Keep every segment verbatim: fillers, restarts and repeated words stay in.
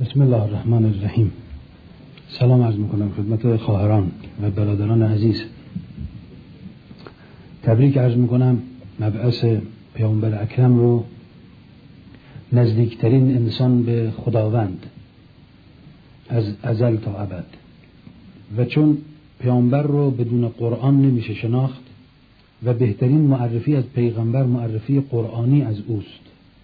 بسم الله الرحمن الرحیم. سلام عرض میکنم خدمت خواهران و برادران عزیز. تبریک عرض میکنم مبعث پیامبر اکرم رو، نزدیکترین انسان به خداوند از ازل تا ابد. و چون پیامبر رو بدون قرآن نمیشه شناخت و بهترین معرفی از پیغمبر معرفی قرآنی از اوست.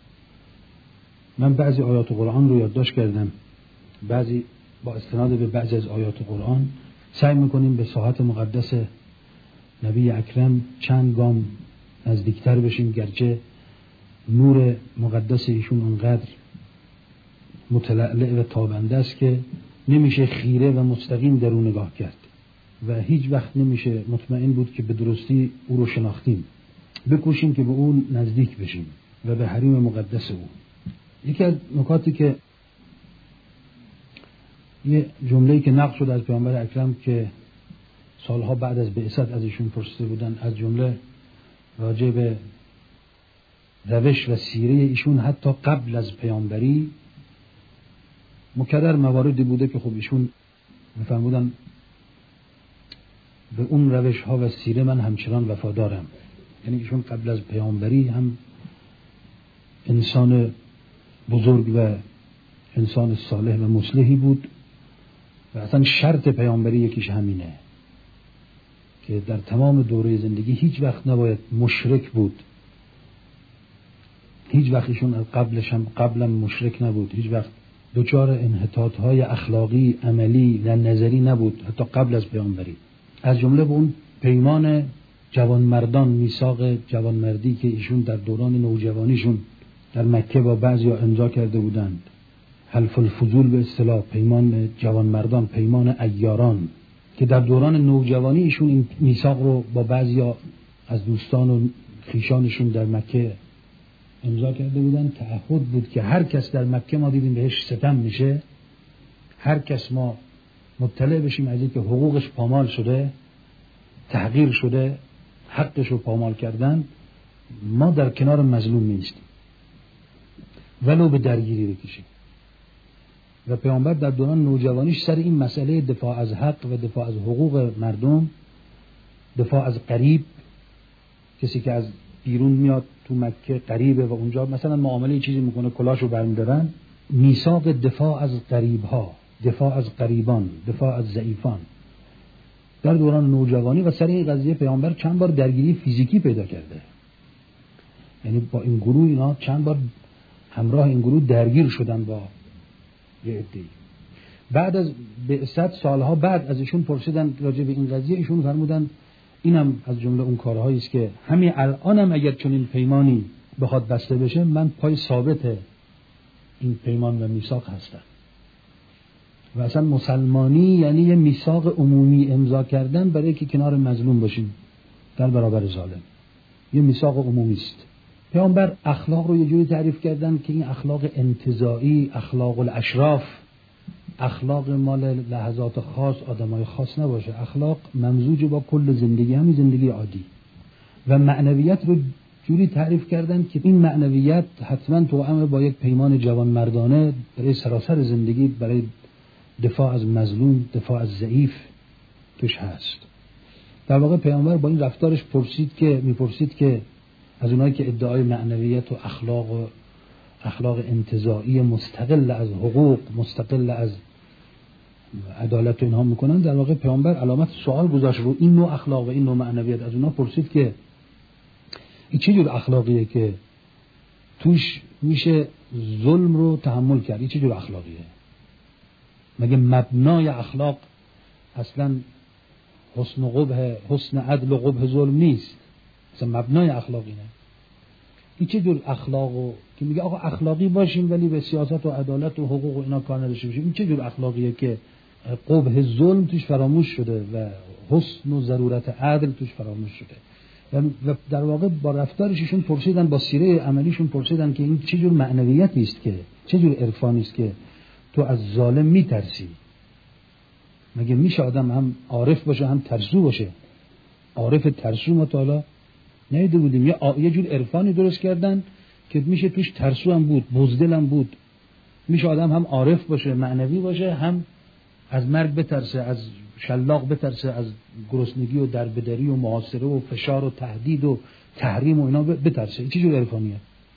من بعضی آیات قرآن رو یادداشت کردم، بعضی با استناد به بعضی از آیات قرآن سعی میکنیم به ساحت مقدس نبی اکرم چند گام نزدیکتر بشیم، گرچه نور مقدس ایشون اونقدر متلألع و تابنده است که نمیشه خیره و مستقیم در اون نگاه کرد و هیچ وقت نمیشه مطمئن بود که به درستی او رو شناختیم. بکوشیم که به اون نزدیک بشیم و به حریم مقدس او. یکی از نکاتی که یه جمله‌ای که نقل شد از پیامبر اکرم که سالها بعد از بعثت از ایشون پرسیده بودن، از جمله راجع به روش و سیره ایشون حتی قبل از پیامبری، مکرر مواردی بوده که خب ایشون می‌فرمودن به اون روش ها و سیره من همچنان وفادارم. یعنی ایشون قبل از پیامبری هم انسان بزرگ و انسان صالح و مصلحی بود و اصلا شرط پیامبری یکیش همینه که در تمام دوره زندگی هیچ وقت نباید مشرک بود. هیچ وقت ایشون قبلش هم قبلا مشرک نبود، هیچ وقت دچار انحطاط‌های اخلاقی عملی و نظری نبود حتی قبل از پیامبری. از جمله به اون پیمان جوانمردان، میثاق جوانمردی که ایشون در دوران نوجوانیشون در مکه با بعضیا امضا کرده بودند، حلف الفضول به اصطلاح، پیمان جوانمردان، پیمان عیاران، که در دوران نوجوانی ایشون این میثاق رو با بعضیا از دوستان و خیشانشون در مکه امضا کرده بودند. تعهد بود که هر کس در مکه ما دیدیم بهش ستم میشه، هر کس ما مطلع بشیم از اینکه حقوقش پامال شده، تحقیر شده، حقش رو پامال کردن، ما در کنار مظلوم نیستیم ولو به درگیری بکشیم. و پیامبر در دوران نوجوانیش سر این مسئله دفاع از حق و دفاع از حقوق مردم، دفاع از غریب، کسی که از بیرون میاد تو مکه غریبه و اونجا مثلا معامله چیزی میکنه کلاشو برمی‌دارن، میثاق دفاع از غریب‌ها، دفاع از غریبان، دفاع از ضعیفان در دوران نوجوانی. و سر این قضیه پیامبر چند بار درگیری فیزیکی پیدا کرده، یعنی با این گروه اینا چند بار همراه این گروه درگیر شدن با یه عده‌ای. بعد از بعثت سالها بعد از ایشون پرسیدن راجع به این قضیه، ایشون فرمودن اینم از جمله اون کارهایی است که همین الانم اگر چنین پیمانی بخواد بسته بشه من پای ثابت این پیمان و میثاق هستم. و اصلا مسلمانی یعنی یه میثاق عمومی امضا کردن برای که کنار مظلوم باشیم در برابر ظالم، یه میثاق عمومی است. پیامبر اخلاق رو یه جوری تعریف کردن که این اخلاق انتزاعی، اخلاق الاشراف، اخلاق مال لحظات خاص، آدمای خاص نباشه، اخلاق ممزوج با کل زندگی، همین زندگی عادی. و معنویت رو جوری تعریف کردن که این معنویت حتما توأم با یک پیمان جوانمردانه برای سراسر زندگی، برای دفاع از مظلوم، دفاع از ضعیف توش هست. در واقع پیامبر با این رفتارش پرسید که میپرسید که از اونایی که ادعای معنویت و اخلاق و اخلاق انتزاعی مستقل از حقوق، مستقل از عدالت و اینها میکنن، در واقع پیامبر علامت سوال گذاشت رو این نوع اخلاق و این نوع معنویت. از اونا پرسید که این چه جور اخلاقیه که توش میشه ظلم رو تحمل کرد؟ این چه جور اخلاقیه؟ مگه مبنای اخلاق اصلا حسن و قبح، حسن عدل و قبح ظلم نیست؟ اصلا مبنای اخلاق اینه. این چه جور اخلاقو که میگه آقا اخلاقی باشیم ولی به سیاست و عدالت و حقوق و اینا کار نداشته باشیم؟ این چه جور اخلاقیه که قبح ظلم توش فراموش شده و حسن و ضرورت عدل توش فراموش شده؟ و در واقع با رفتارشون پرسیدن، با سیره عملیشون پرسیدن که این چه جور معنویتی است، که چه جور عرفانی است که تو از ظالم میترسی؟ مگه میشه آدم هم عارف باشه هم ترسو باشه؟ عارف ترسو ما تا حالا ندیده بودیم. یه, آ... یه جور عرفانی درست کردن که میشه توش ترسو هم بود، بزدل هم بود، میشه آدم هم عارف باشه، معنوی باشه، هم از مرگ بترسه، از شلاق بترسه، از گرسنگی و دربدری و محاصره و فشار و تهدید و تحریم و اینا بترسه. این چه جور عرفانیه؟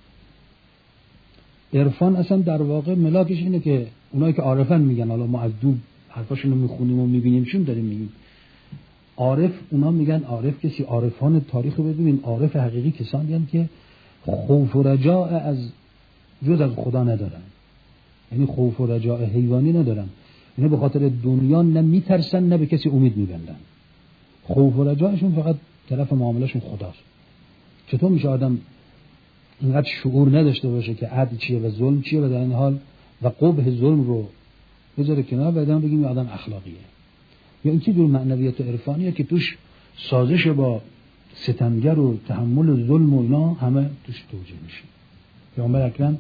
عرفان اصلا در واقع ملاکش اینه که اونایی که عارفن میگن، حالا ما از دور حرفاشونو میخونیم و میبینیم چون داریم میگیم عارف، اونا میگن عارف کسی، عارفان تاریخ رو ببین، عارف حقیقی کسانی هستند که خوف و رجاء از جز از خدا ندارن، یعنی خوف و رجاء حیوانی ندارن، یعنی به خاطر دنیا نه میترسن نه به کسی امید میبندن، خوف و رجاءشون فقط طرف معاملهشون خداست. چطور میشه آدم اینقدر شعور نداشته باشه که عدل چیه و ظلم چیه و در این حال و قبح ظلم رو بذاره کنار و بعدم بگیم آدم اخلاقیه؟ یا این چه جور معنویت عرفانیه که توش سازش با ستمگر و تحمل ظلم و اینا همه توش توجیه میشه. پیامبر اکرم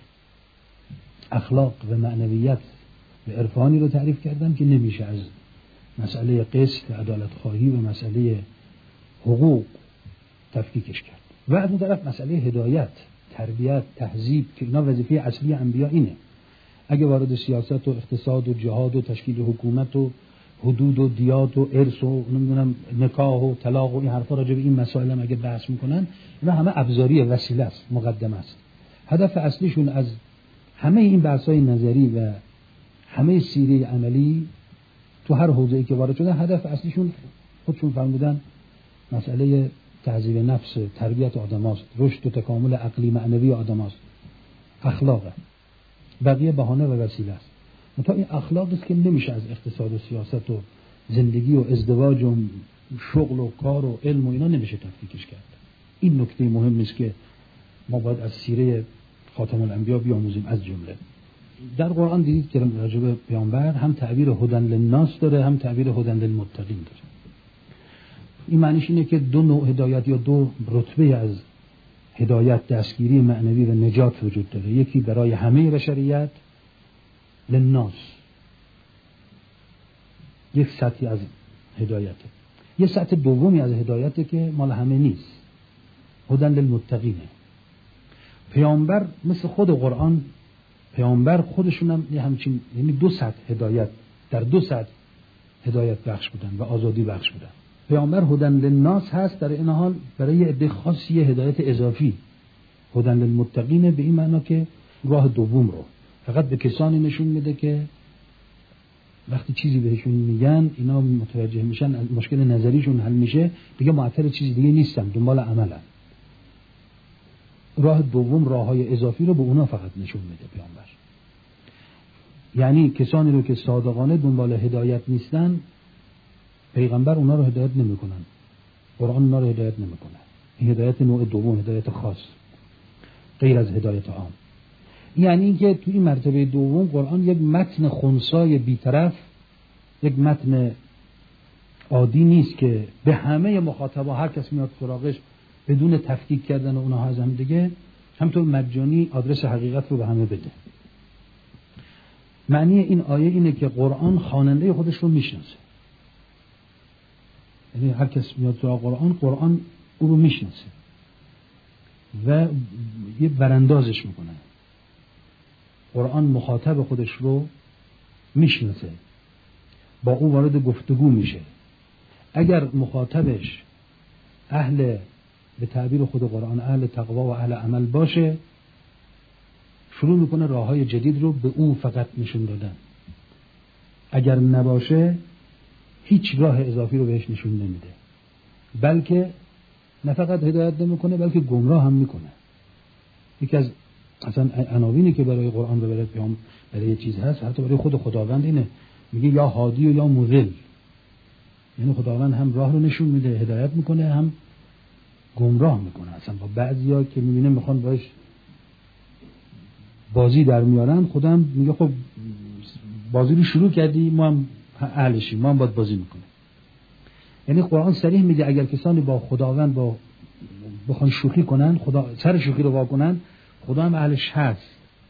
اخلاق و معنویت و عرفانی رو تعریف کردن که نمیشه از مسئله قسط، عدالت خواهی و مسئله حقوق تفکیکش کرد. و از اون طرف مسئله هدایت، تربیت، تهذیب که اینا وظیفه اصلی انبیا اینه. اگه وارد سیاست و اقتصاد و جهاد و تشکیل حکومت و حدود و دیات و ارث و نمیدونم نکاح و طلاق و این حرفا راجع به این مسائل هم اگه بحث میکنن، اینا همه ابزاری وسیله است، مقدمه است. هدف اصلیشون از همه این بحث‌های نظری و همه سیره عملی تو هر حوزه‌ای که وارد شدن، هدف اصلیشون خودشون فرمودن مسئله تهذیب نفس، تربیت آدم‌هاست، رشد و تکامل عقلی معنوی آدم‌هاست، اخلاقه. بقیه بهانه و وسیله است. منتها این اخلاق است که نمیشه از اقتصاد و سیاست و زندگی و ازدواج و شغل و کار و علم و اینا نمیشه تفکیکش کرد. این نکته مهم است که ما باید از سیره خاتم الانبیا بیاموزیم. از جمله در قرآن دیدید که راجع به پیامبر هم تعبیر هدن للناس داره، هم تعبیر هدن للمتقین داره. این معنیش اینه که دو نوع هدایت یا دو رتبه از هدایت، دستگیری معنوی و نجات وجود داره. یکی برای همه بشریت، للناس، یک سطحی از هدایته. یک سطح دومی از هدایته که مال همه نیست، هدن للمتقینه. پیامبر مثل خود قرآن، پیامبر خودشون هم یه همچین، یعنی دو سطح هدایت، در دو سطح هدایت بخش بودن و آزادی بخش بودن. پیامبر هدن للناس هست، در این حال برای عده خاصی هدایت اضافی، هدن للمتقین به این معنا که راه دوم رو فقط به کسانی نشون میده که وقتی چیزی بهشون میگن اینا متوجه میشن، مشکل نظریشون حل میشه، دیگه معطل چیزی دیگه نیستن، دنبال عملن. راه دوم، راههای اضافی رو به اونا فقط نشون میده پیامبر. یعنی کسانی رو که صادقانه دنبال هدایت نیستن، پیغمبر اونا رو هدایت نمیکنن، قرآن اونا رو هدایت نمیکنه. این هدایت نوع دوم، هدایت خاص، غیر از هدایت عام. یعنی اینکه توی این مرتبه دوم قرآن یک متن خنثای بی‌طرف، یک متن عادی نیست که به همه مخاطبا هر کس میاد سراغش بدون تفکیک کردن اونها از هم دیگه همطور مجانی آدرس حقیقت رو به همه بده. معنی این آیه اینه که قرآن خواننده خودش رو میشناسه. یعنی هر کس میاد سراغ قرآن، قرآن او رو میشناسه و یه براندازش میکنه. قرآن مخاطب خودش رو میشناسه، با او وارد گفتگو میشه. اگر مخاطبش اهل، به تعبیر خود قرآن، اهل تقوا و اهل عمل باشه، شروع میکنه راههای جدید رو به او فقط نشون دادن. اگر نباشه هیچ راه اضافی رو بهش نشون نمیده، بلکه نه فقط هدایت نمیکنه بلکه گمراه هم میکنه. یکی از اصلا عناوینی که برای قرآن و برای پیام برای چیز هست، حتی برای خود خداوند اینه، میگه یا هادی و یا مضل. یعنی خداوند هم راه رو نشون میده، هدایت میکنه، هم گمراه میکنه. اصلا با بعضیا که میبینه میخوان باش بازی در میارن، خدا هم میگه خب بازی رو شروع کردی، ما هم اهلشیم، ما هم باید بازی میکنه. یعنی قرآن صریح میگه اگر کسانی با خداوند با بخوان شوخی کنن، خدا سر شوخی رو واکنن، خدا هم اهلش هست.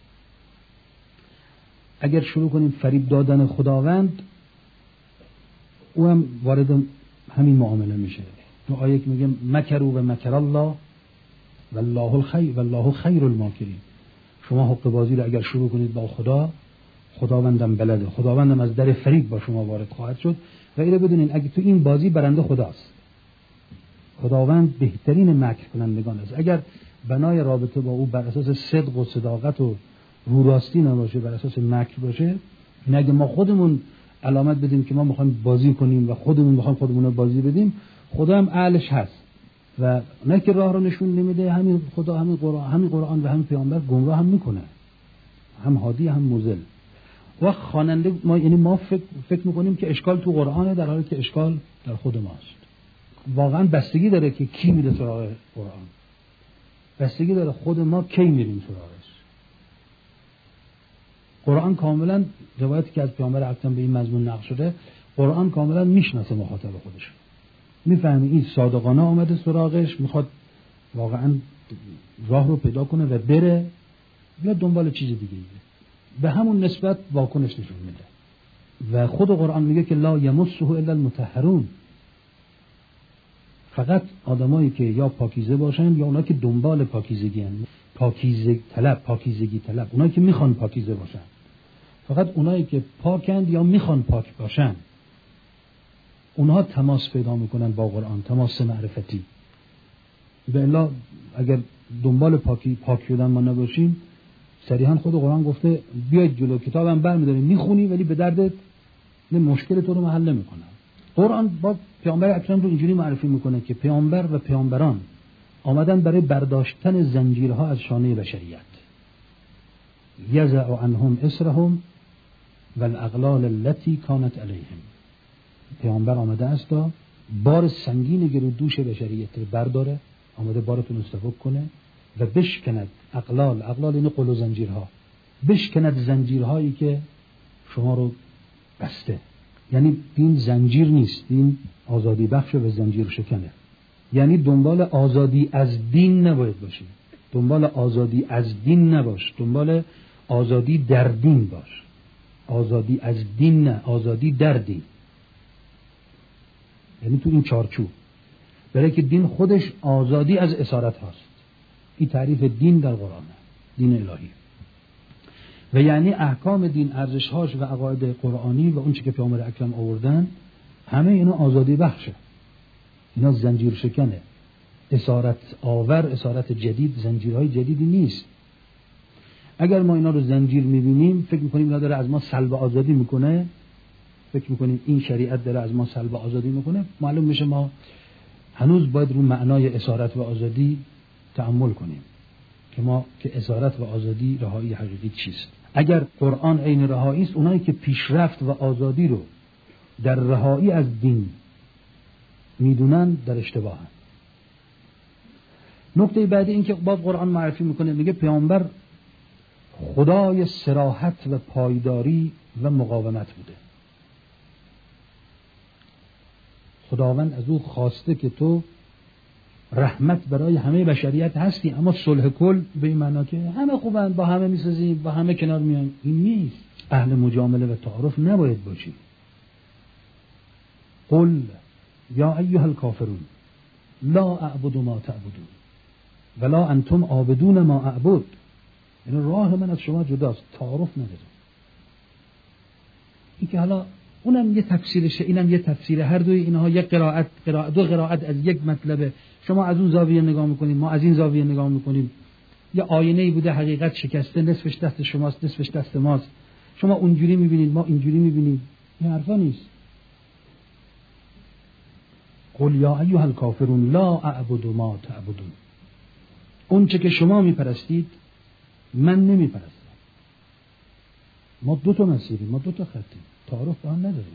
اگر شروع کنیم فریب دادن خداوند، او هم وارد همین معامله میشه. تو آیه که میگه مکروا و مکر الله والله الخیر والله خیر الماکرین. شما حق بازی رو اگر شروع کنید با خدا، خداوندم بلده، خداوندم از در فریب با شما وارد خواهد شد. و اینو بدونین اگه تو این بازی برنده خداست. خداوند بهترین مکر کنندگان است. اگر بنای رابطه با او بر اساس صدق و صداقت و رو راستی نباشه، بر اساس مکر باشه، این اگه ما خودمون علامت بدیم که ما میخوایم بازی کنیم و خودمون میخوایم خودمون رو بازی بدیم، خدا هم اهلش هست و نه که راه رو نشون نمیده. همین خدا، همین قرآن، همین قرآن و همین پیامبر گمراه هم میکنه، هم هادی هم مضل. و خواننده ما، یعنی ما فکر, فکر میکنیم که اشکال تو قرآنه، در حالی که اشکال در خود ماست. واقعا بستگی داره که کی میره سراغ قرآن، بستگی داره خود ما کی میریم سراغش. قرآن کاملا، روایتی که از پیامبر اکرم به این مضمون نقل شده، قرآن کاملا میشناسه مخاطب خودش، میفهمی این صادقانه آمده سراغش، میخواد واقعا راه رو پیدا کنه و بره یا دنبال چیز دیگه ایه. به همون نسبت واکنش نشون میده. و خود قرآن میگه که لا یمسه الا المطهرون، فقط آدمایی که یا پاکیزه باشن یا اونایی که دنبال پاکیزگی هستند، پاکیزه طلب، پاکیزگی طلب، اونایی که میخوان پاکیزه باشن، فقط اونایی که پاکند یا میخوان پاک باشن، اونها تماس پیدا میکنن با قرآن، تماس معرفتی. به الا اگر دنبال پاکی پاک شدن ما نباشیم، صریحا خود قرآن گفته بیاید جلو کتابم برمی‌داریم میخونی ولی به دردت نه، مشکل تو رو حل نمیکنه. قرآن با پیامبر اکرم رو اینجوری معرفی میکنه که پیامبر و پیامبران آمدن برای برداشتن زنجیرها از شانه بشریت. یزع عنهم اسرهم والاغلال التي كانت علیهم. پیامبر آمده است تا بار سنگینی که رو دوش بشریت رو برداره، آمده بارتون رو سبک کنه و بشکند اغلال، اغلال این قل و زنجیرها، بشکند زنجیرهایی که شما رو بسته. یعنی دین زنجیر نیست، دین آزادی بخش و زنجیر شکنه. یعنی دنبال آزادی از دین نباید باشی، دنبال آزادی از دین نباش، دنبال آزادی در دین باش. آزادی از دین نه، آزادی در دین. یعنی تو این چارچوب، برای که دین خودش آزادی از اسارت هاست. این تعریف دین در قرآنه، دین الهی. و یعنی احکام دین، ارزش‌هاش و عقاید قرآنی و اون چیزی که پیامبر اکرم آوردن، همه اینا آزادی بخشه، اینا زنجیر شکنه، اسارت آور، اسارت جدید، زنجیرهای جدیدی نیست. اگر ما اینا رو زنجیر می‌بینیم، فکر می‌کنیم اینا داره از ما سلب آزادی میکنه، فکر می‌کنیم این شریعت داره از ما سلب آزادی میکنه، معلوم میشه ما هنوز باید رو معنای اسارت و آزادی تأمل کنیم که ما که اسارت و آزادی، رهایی حقیقی چیست. اگر قرآن عین رهایی است، اونایی که پیشرفت و آزادی رو در رهایی از دین میدونن در اشتباهن. نکته بعدی این که باز قرآن معرفی میکنه، میگه پیامبر خدای صراحت و پایداری و مقاومت بوده. خداوند از او خواسته که تو رحمت برای همه بشریت هستی، اما صلح کل به این معنا که همه خوبن، با همه میسازیم، با همه کنار میایم، این نیست. اهل مجامله و تعارف نباید باشی. قل یا ایها الکافرون لا اعبد ما تعبدون ولا انتم عابدون ما اعبد. یعنی راه من از شما جداست، تعارف نداره. این که حالا اونم یه تفسیرشه، اینم یه تفسیره، هر دوی اینها یک قرائت، قرائت دو قرائت از یک مطلبه. شما از اون زاویه نگاه میکنید، ما از این زاویه نگاه میکنیم. یه آینه‌ای بوده، حقیقت شکسته، نصفش دست شماست، نصفش دست ماست. شما اونجوری میبینید، ما اینجوری میبینید. این حرفا نیست. قل یا ایها الکافرون لا اعبد ما تعبدون. اون چه که شما میپرستید من نمیپرستم. ما دو تا مسیریم، ما دو تا خطیم، تعارف با هم نداریم.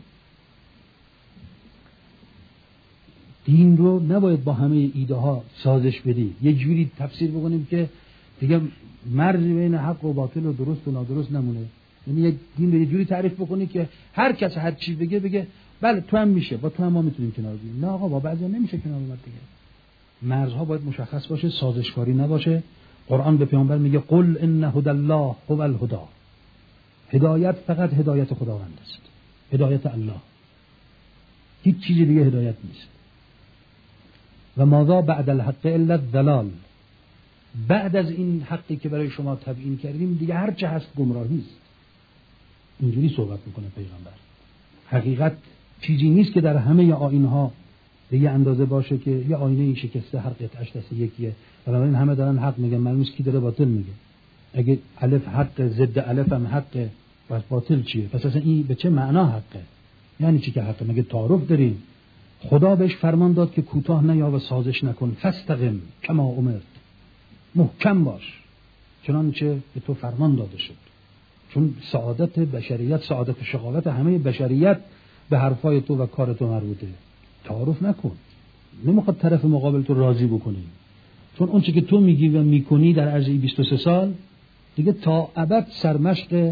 دین رو نباید با همه ایده ها سازش بدی، یه جوری تفسیر بکنیم که دیگه مرزی بین حق و باطل و درست و نادرست نمونه. یعنی یه دین رو یه جوری تعریف بکنی که هر کس هر چی بگه بگه بله تو هم میشه، با تو هم ما میتونیم کنار بیاییم. نه آقا، با بعضیا نمیشه کنار اومد دیگه. مرزها باید مشخص باشه، سازشکاری نباشه. قرآن به پیامبر میگه قل ان هدی الله هو الهدی. هدایت فقط هدایت خداوند است، هدایت الله، هیچ چیز دیگه هدایت نیست. و ماذا بعد الحق الا الضلال. بعد از این حقی که برای شما تبیین کردیم دیگه هر چه هست گمراهی است. اینجوری صحبت میکنه پیغمبر. حقیقت چیزی نیست که در همه آیین‌ها به یه اندازه باشه که یه آینه شکسته هر قطعه‌اش دست یکیه، بنابراین همه دارن حق میگن، معلوم نیست کی داره باطل میگه. اگه الف حق، ضد الف هم حقه، پس باطل چیه؟ پس اصلا این به چه معنا حقه؟ یعنی چی که حقه؟ مگه تعارف داریم؟ خدا بهش فرمان داد که کوتاه نیا و سازش نکن، فاستقم کما امرت، محکم باش چنانچه به تو فرمان داده شد. چون سعادت بشریت، سعادت شقاوت همه بشریت به حرفای تو و کار تو مربوطه. تعارف نکن، نمیخواد طرف مقابل تو راضی بکنی، چون اون چه که تو میگی و میکنی در عرض بیست و سه سال دیگه تا ابد سرمشق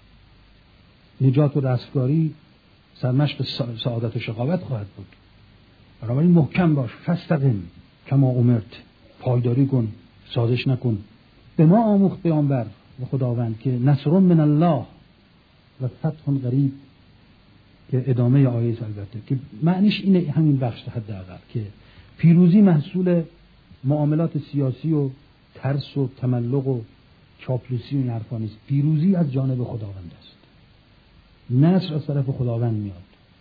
نجات و رستگاری، سرمشق سعادت و شقاوت خواهد بود. بنابراین محکم باش، فاستقم کما امرت، پایداری کن، سازش نکن. به ما آموخت پیامبر و خداوند که نصر من الله و فتح قریب، که ادامه آیه البته که معنیش اینه، همین بخش حداقل که پیروزی محصول معاملات سیاسی و ترس و تملق و چاپلوسی و این حرفا نیست. پیروزی از جانب خداوند است، نصر از طرف خداوند میاد،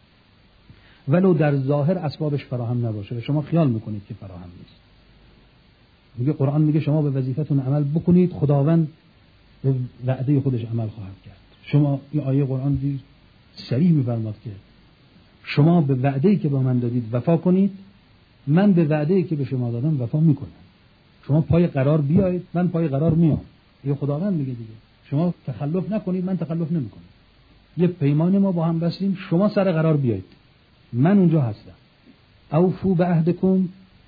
ولو در ظاهر اسبابش فراهم نباشه و شما خیال میکنید که فراهم نیست. میگه قرآن میگه شما به وظیفتون عمل بکنید، خداوند به وعده خودش عمل خواهد کرد. شما این آیه قرآن دی صریح میفرماد که شما به وعده‌ای که با من دادید وفا کنید، من به وعده‌ای که به شما دادم وفا میکنم. شما پای قرار بیایید، من پای قرار میام. یه خداوند میگه دیگه شما تخلف نکنید، من تخلف نمیکنم. یه پیمان ما با هم بستیم، شما سر قرار بیایید، من اونجا هستم. اوفو به عهدکم،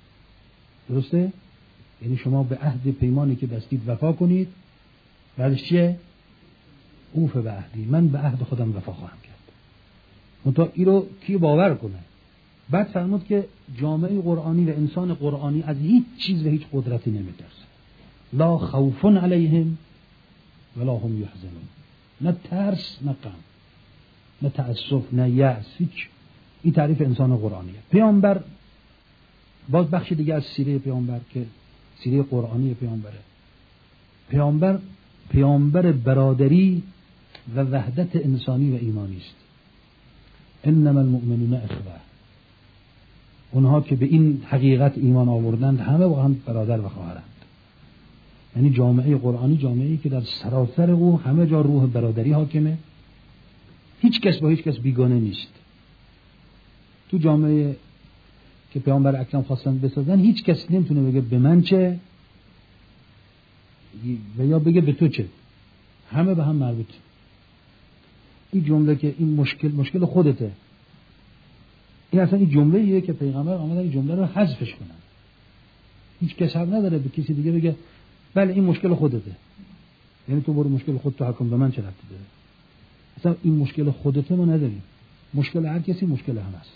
درسته؟ یعنی شما به عهد پیمانی که بستید وفا کنید. بعدش چیه؟ اوف به عهدی، من به عهد خودم وفا خواهم کرد. منتها این رو کی باور کنه؟ بعد فرمود که جامعه قرآنی و انسان قرآنی از هیچ چیز و هیچ قدرتی نمیترسه. لا خوف علیهم ولا هم یحزنون. نه ترس، نه غم، نه تأسف، نه یأس، هیچ. این تعریف انسان قرآنیه. پیامبر باز بخش دیگه از سیره پیامبر که سیره قرآنی پیامبره. پیامبر پیامبر برادری و وحدت انسانی و ایمانی است. انما المؤمنون اخوه. اونها که به این حقیقت ایمان آوردند همه با هم برادر و خواهرند. یعنی جامعه قرآنی جامعه‌ای که در سراسر او همه جا روح برادری حاکمه، هیچ کس با هیچ کس بیگانه نیست. تو جامعه که پیامبر اکرم خواستن بسازن هیچ کس نمیتونه بگه به من چه و یا بگه به تو چه، همه به هم مربوطه. این جمله که این مشکل مشکل خودته، این اصلا این جمله‌ایه که پیغمبر آمدن این جمله رو حذفش کنن. هیچ کس حق نداره به کسی دیگه بگه بله این مشکل خودته، یعنی تو برو مشکل خودت تو حکم، به من چه ربطی داره. اصلا این مشکل خودته ما نداریم، مشکل هر کسی مشکل هم است.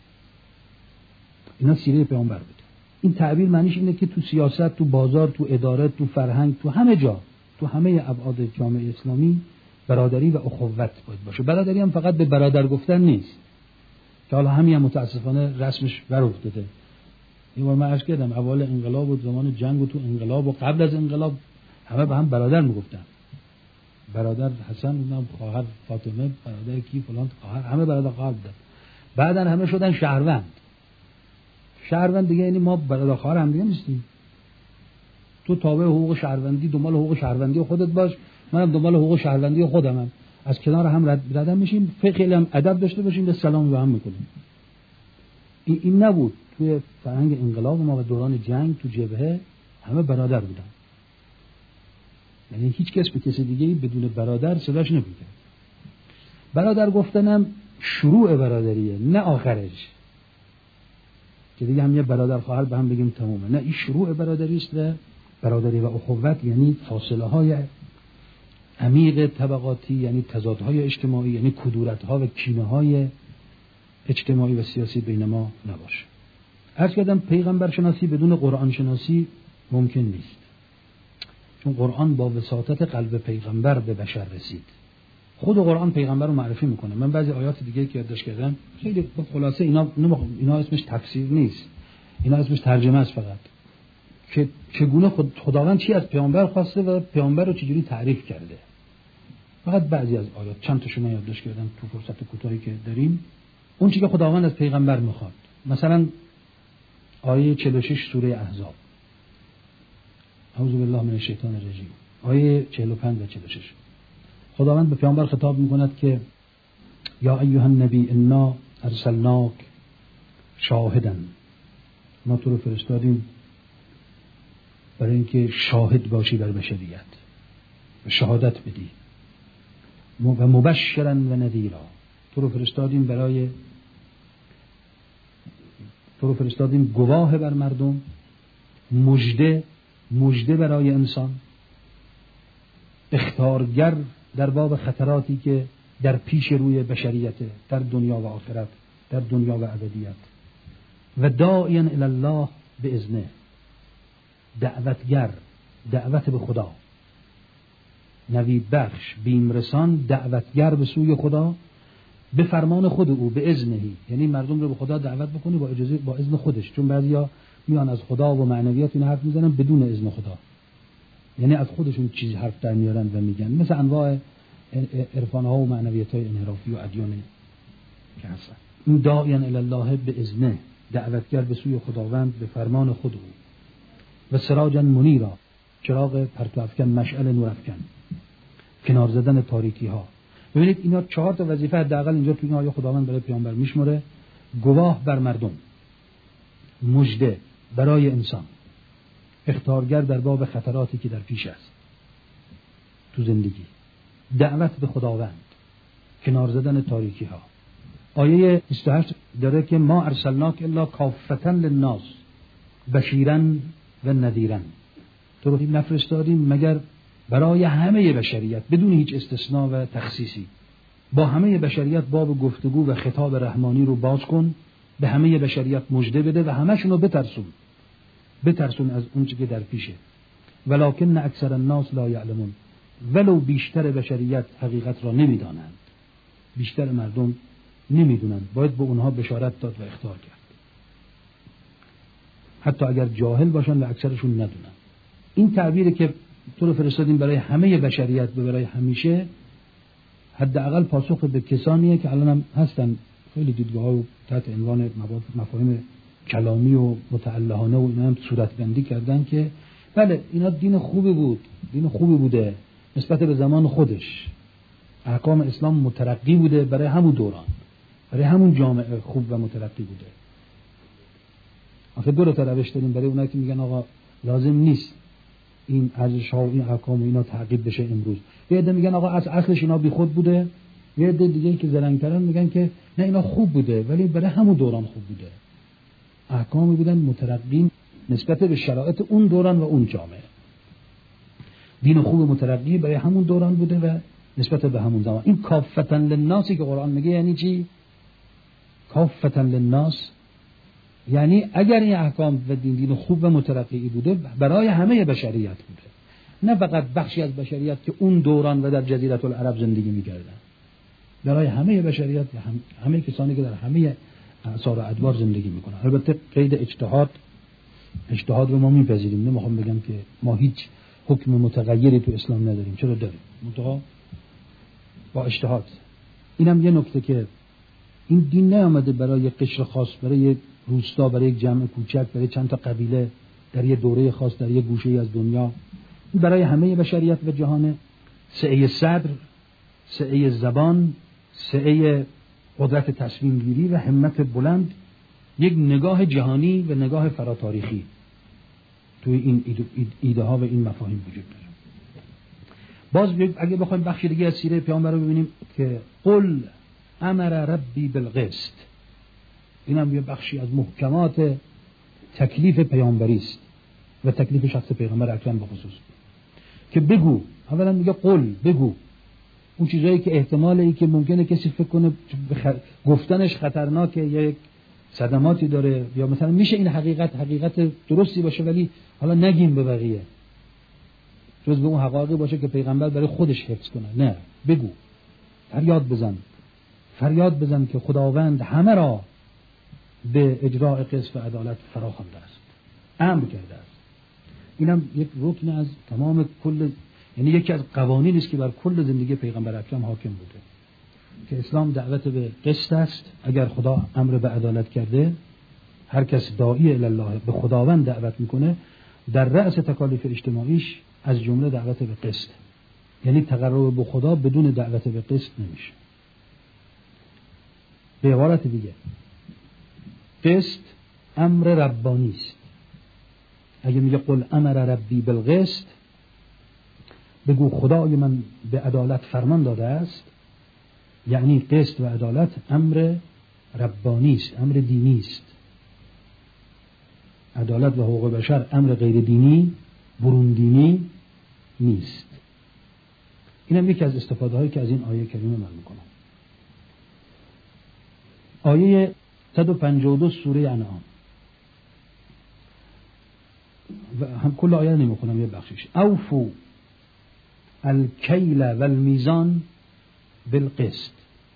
اینا سیره پیامبر بود. این تعبیر معنیش اینه که تو سیاست، تو بازار، تو اداره، تو فرهنگ، تو همه جا، تو همه ابعاد جامعه اسلامی برادری و اخوت باید باشه. برادری هم فقط به برادر گفتن نیست که حالا همین هم متاسفانه رسمش بر افتاده. این بار من عرض کردم اول انقلاب و زمان جنگ و تو انقلاب و قبل از انقلاب همه به هم برادر میگفتن. برادر حسن، اونم خواهر فاطمه، برادر کی فلان خواهر، همه برادر خواهر بودن. بعدن همه شدن شهروند. شهروند دیگه یعنی ما برادر خواهر هم دیگه نیستیم. تو تابع حقوق شهروندی، دنبال حقوق شهروندی خودت باش، منم دنبال حقوق شهروندی خودمم. از کنار هم رد ردم میشیم، خیلی هم ادب داشته باشیم، به سلام به هم میکنیم. این این نبود توی فرهنگ انقلاب ما و دوران جنگ تو جبهه همه برادر بودن. یعنی هیچ کس به کسی دیگه بدون برادر صداش نمی‌کنه. برادر گفتنم شروع برادریه نه آخرش. که دیگه هم یه برادر خواهر به هم بگیم تمومه. نه، این شروع برادری است و برادری و اخوت یعنی فاصله های عمیق طبقاتی، یعنی تضادهای اجتماعی، یعنی کدورت‌ها و کینه‌های اجتماعی و سیاسی بین ما نباشه. عرض کردم پیغمبر شناسی بدون قرآن شناسی ممکن نیست. چون قرآن با وساطت قلب پیغمبر به بشر رسید. خود قرآن پیغمبر رو معرفی میکنه. من بعضی آیات دیگه که یادداشت کردم خیلی خلاصه، اینا اینا اسمش تفسیر نیست، اینا اسمش ترجمه است فقط، که چگونه خود خداوند چی از پیامبر خواسته و پیامبر رو چجوری تعریف کرده. فقط بعضی از آیات، چند تاشو من یادداشت کردم تو فرصت کوتاهی که داریم. اون چیزی که خداوند از پیغمبر میخواد، مثلا آیه چهل و شش سوره احزاب، اعوذ بالله من الشیطان الرجیم، آیه چهل و پنج و چهل و شش، خداوند به پیامبر خطاب میکند که یا ایها النبی انا ارسلناک شاهدا، ما تو رو فرستادیم برای اینکه شاهد باشی بر بشریت و شهادت بدی، و مبشرا و نذیرا، تو رو فرستادیم برای تو رو فرستادیم گواه بر مردم، مژده مژده برای انسان، اخطارگر در باب خطراتی که در پیش روی بشریت در دنیا و آخرت، در دنیا و ابدیت، و داعیا الی الله باذنه، دعوتگر، دعوت به خدا، نوید بخش، بیم رسان، دعوتگر به سوی خدا به فرمان خود او، به اذنهی، یعنی مردم رو به خدا دعوت بکنی با اجازه، با اذن خودش، چون بعضیا میان از خدا و معنویات این حرف میزنن بدون اذن خدا، یعنی از خودشون چیز حرف در میارن و میگن، مثل انواع عرفان‌ها و معنویت‌های انحرافی و ادیان که هستن. این داعیا الی الله باذنه، دعوتگر به سوی خداوند به فرمان خود او، و سراجا منیرا، چراغ پرتو افکن، مشعل نور افکن، کنار زدن تاریکی ها. ببینید اینا چهار تا وظیفه حداقل اینجا تو این آیه خداوند برای پیامبر میشمره: گواه بر مردم، مژده برای انسان، اخطارگر در باب خطراتی که در پیش است تو زندگی، دعوت به خداوند، کنار زدن تاریکی ها. آیه بیست و هشت داره که ما ارسلناک الا کافة للناس بشیرا و نذیرا، تو رو نفرستادیم مگر برای همه بشریت بدون هیچ استثناء و تخصیصی. با همه بشریت باب گفتگو و خطاب رحمانی رو باز کن، به همه بشریت مژده بده و همشون رو بترسون بترسون از اون چیزی که در پیشه. ولکن اکثر الناس لا یعلمون، ولو بیشتر بشریت حقیقت را نمیدانند، بیشتر مردم نمیدونند، باید به اونها بشارت داد و اخطار کرد، حتی اگر جاهل باشن و اکثرشون ندونن. این تعبیری که تو رو فرستادیم برای همه بشریت و برای همیشه، حداقل پاسخ به کسانیه که الان هم هستن خیلی دیدگاه‌ها رو تحت عنوان مفاهیم کلامی و متعلهانه و اینا هم صورتبندی کردن که بله اینا دین خوبی بود، دین خوبی بوده نسبت به زمان خودش، احکام اسلام مترقی بوده برای همون دوران، برای همون جامعه خوب و مترقی بوده. آخه دو تا روش داریم برای اونایی که میگن آقا لازم نیست این ارزش‌ها و این احکام و اینا تعقیب بشه امروز. یه عده میگن آقا از اصلش اینا بیخود بوده، یه عده دیگه که زرنگ‌ترن میگن که نه اینا خوب بوده ولی برای همون دوران خوب بوده، احکامی بودن مترقی نسبت به شرایط اون دوران و اون جامعه. دین خوب مترقی برای همون دوران بوده و نسبت به همون زمان. این کافة للناسی که قرآن میگه یعنی چی؟ کافة للناس یعنی اگر این احکام و دین دین خوب و مترقی بوده برای همه بشریت بوده، نه فقط بخشی از بشریت که اون دوران و در جزیره العرب زندگی می‌کردن، برای همه بشریت و هم همه کسانی که در همه اعصار و ادوار زندگی میکنن. البته قید اجتهاد اجتهاد رو ما میپذیریم، نمیخوام بگم که ما هیچ حکم متغیری تو اسلام نداریم، چرا داریم، منتها با اجتهاد. اینم یه نکته که این دین نیامده برای قشر خاص، برای روستا، برای یک جمع کوچک، برای چند تا قبیله در یه دوره خاص در یه گوشه از دنیا، برای همه بشریت و جهان. سعه صدر، سعه زبان، سعه قدرت تصمیم گیری و همت بلند، یک نگاه جهانی و نگاه فراتاریخی توی این ایده ها و این مفاهیم وجود داره. باز اگه بخوایم بخش دیگه از سیره پیامبر رو ببینیم که قل امر ربی بالقسط، این هم یه بخشی از محکمات تکلیف پیامبری است و تکلیف شخص پیغمبر اکرم به خصوص، که بگو، اولا میگه قل بگو اون چیزایی که احتماله ای که ممکنه کسی فکر کنه بخ... گفتنش خطرناکه، یک صدماتی داره، یا مثلا میشه این حقیقت حقیقت درستی باشه ولی حالا نگیم به بقیه، جز به اون حقایقی باشه که پیغمبر برای خودش حفظ کنه. نه، بگو، فریاد بزن فریاد بزن که خداوند همه را به اجراء قسط و عدالت فراخوانده است، امر کرده است. اینم یک رکن از تمام کل، یعنی یکی از قوانینی است که بر کل زندگی پیغمبر اکرم حاکم بوده که اسلام دعوت به قسط است. اگر خدا امر به عدالت کرده، هر کس داعی الی الله به خداوند دعوت میکنه، در رأس تکالیف اجتماعیش از جمله دعوت به قسط، یعنی تقرب به خدا بدون دعوت به قسط نمیشه. به عبارت دیگه قسط امر ربانی است. اگه میگه قل امر ربی بالقسط، بگو خدای من به عدالت فرمان داده است، یعنی قسط و عدالت امر ربانی است، امر دینی است. عدالت و حقوق بشر امر غیر دینی، برون دینی نیست. اینم یکی از استفاده هایی که از این آیه کریمه من میکنم. آیه صد و پنجاه و دو سوره انعام و هم کل آیه نمیخونم، یه بخشش. اوفو الکیل والمیزان بالقسط.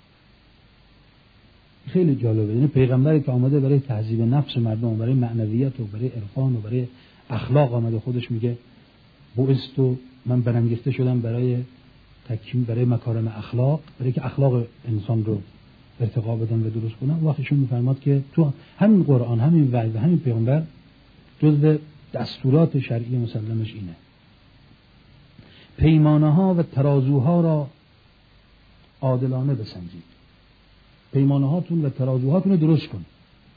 خیلی جالبه. یعنی پیغمبری که آمده برای تهذیب نفس مردم، برای معنویت و برای عرفان و برای اخلاق آمده، خودش میگه بعثت و من برانگیخته شدم برای تکمیل، برای مکارم اخلاق، برای که اخلاق انسان رو ارتقا بدن و درست کنن. وقتشون میفرماد که تو همین قرآن، همین وحی و همین پیغمبر جزء دستورات شرعی مسلمش اینه: پیمانه ها و ترازوها را عادلانه بسنجید. پیمانه هاتون و ترازوهاتون رو درست کن.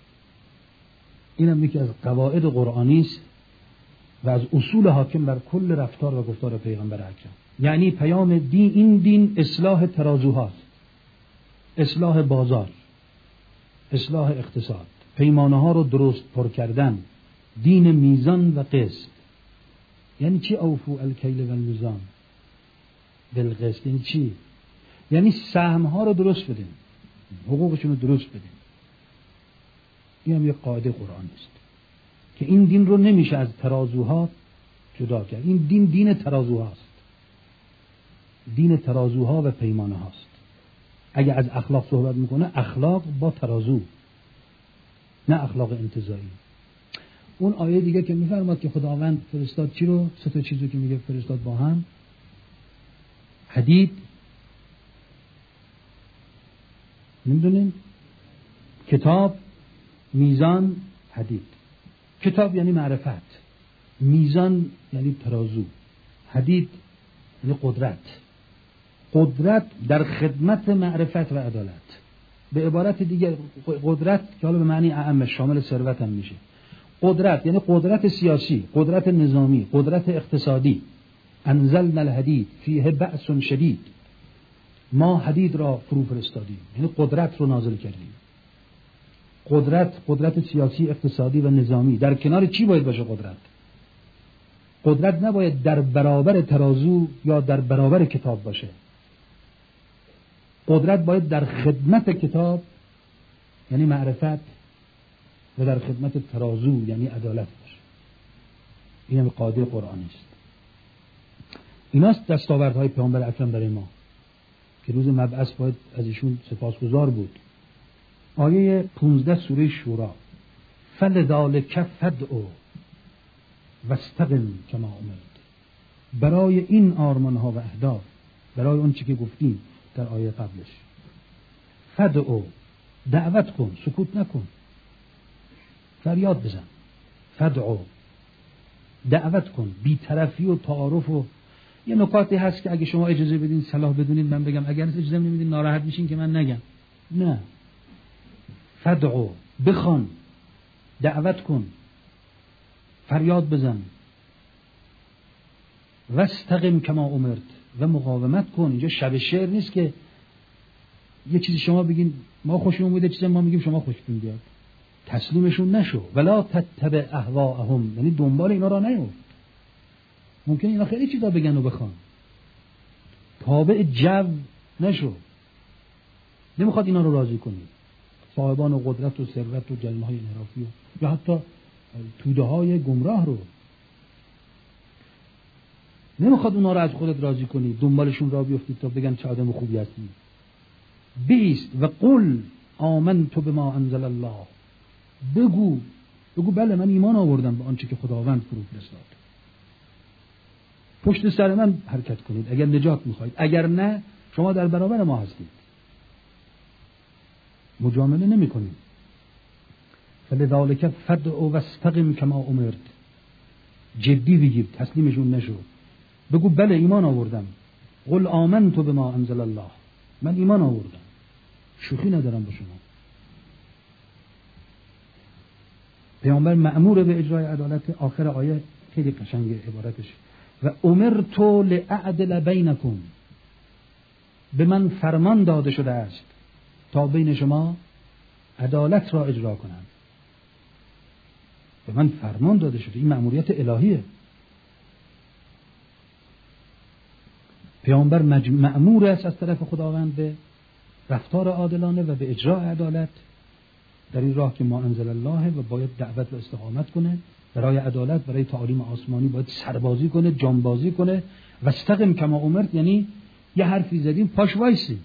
اینم یکی از قواعد قرآنی است و از اصول حاکم بر کل رفتار و گفتار پیغمبر اکرم. یعنی پیام دین، این دین اصلاح ترازوهاست، اصلاح بازار، اصلاح اقتصاد، پیمانه ها رو درست پر کردن، دین میزان و قسط. یعنی چی اوفو الکیل و المیزان بالقسط؟ یعنی چی؟ یعنی سهم ها رو درست بدین، حقوقشون رو درست بدین. این هم یک قاعده قرآنی است که این دین رو نمیشه از ترازوها جدا کرد. این دین دین ترازوهاست، دین ترازوها و پیمانه هاست. اگه از اخلاق صحبت میکنه، اخلاق با ترازو، نه اخلاق انتزاعی. اون آیه دیگه که میفرماد که خداوند فرستاد چی رو؟ سه تا چیزو که میگه فرستاد با هم: حدید، میدونین؟ کتاب، میزان. حدید، کتاب یعنی معرفت، میزان یعنی ترازو، حدید یعنی قدرت. قدرت در خدمت معرفت و عدالت. به عبارت دیگه قدرت که حالا به معنی اعم شامل ثروت هم میشه. قدرت یعنی قدرت سیاسی، قدرت نظامی، قدرت اقتصادی. انزلنا الحدید فیه بأس شدید. ما حدید را فرو فرستادیم، یعنی قدرت رو نازل کردیم. قدرت، قدرت سیاسی، اقتصادی و نظامی. در کنار چی باید باشه قدرت؟ قدرت نباید در برابر ترازو یا در برابر کتاب باشه. قدرت باید در خدمت کتاب یعنی معرفت و در خدمت ترازو یعنی عدالت باشه. این هم قاعده قرآنی است. ایناست دستاوردهای پیامبر اکرم برای ما که روز مبعث باید از ایشون سپاسگزار بود. آیه پانزده سوره شورا: فلذالک فدعوا واستقم کما امرت. برای این آرمانها و اهداف، برای اون چی که گفتیم در آیه قبلش، فدعوا، دعوت کن، سکوت نکن، فریاد بزن. فدعوا، دعوت کن، بی‌طرفی و تعارف. و یه نکاتی هست که اگه شما اجازه بدین صلاح بدونید من بگم، اگر اجازه نمیدین ناراحت میشین که من نگم. نه، فدعوا، بخوان، دعوت کن، فریاد بزن. واستقم کما امرت، و مقاومت کن. اینجا شب شعر نیست که یه چیزی شما بگین ما خوشمون بوده، چیزی ما میگیم شما خوشتون بیاد. تسلیمشون نشو. ولا تتبع اهواءهم، یعنی دنبال اینا را نیفت. ممکنه اینا خیلی چیزا بگن و بخوان، تابع جو نشو. نمیخواد اینا رو راضی کنی. صاحبان و قدرت و ثروت و جلمه های انحرافی و یا حتی توده های گمراه رو نمیخواد اونا رو از خودت راضی کنی، دنبالشون را بیفتی تا بگن چه آدم خوبی هستی. بیست و قل آمنت بما انزل الله، بگو بگو بله من ایمان آوردم به آنچه که خداوند فرو فرستاد. پشت سر من حرکت کنید اگر نجات میخواید، اگر نه شما در برابر ما هستید، مجامله نمی کنید. فلذالک فدع واستقم کما امرت. جدی بگیر، تسلیمشون نشو، بگو بله ایمان آوردم، قل آمنت بما انزل الله، من ایمان آوردم، شوخی ندارم با شما. پیامبر مأمور به اجرای عدالت. آخر آیه خیلی قشنگه عبارتش، و امرت لأعدل بینکم، به من فرمان داده شده است تا بین شما عدالت را اجرا کنم. به من فرمان داده شده، این مأموریت الهیه. پیامبر مأمور است از طرف خداوند به رفتار عادلانه و به اجرای عدالت در این راه که ما انزل الله، و باید دعوت و استقامت کنه برای عدالت، برای تعالیم آسمانی باید سربازی کنه، جانبازی کنه. و استقم کما امرت یعنی یه حرفی زدیم پاش وایسی.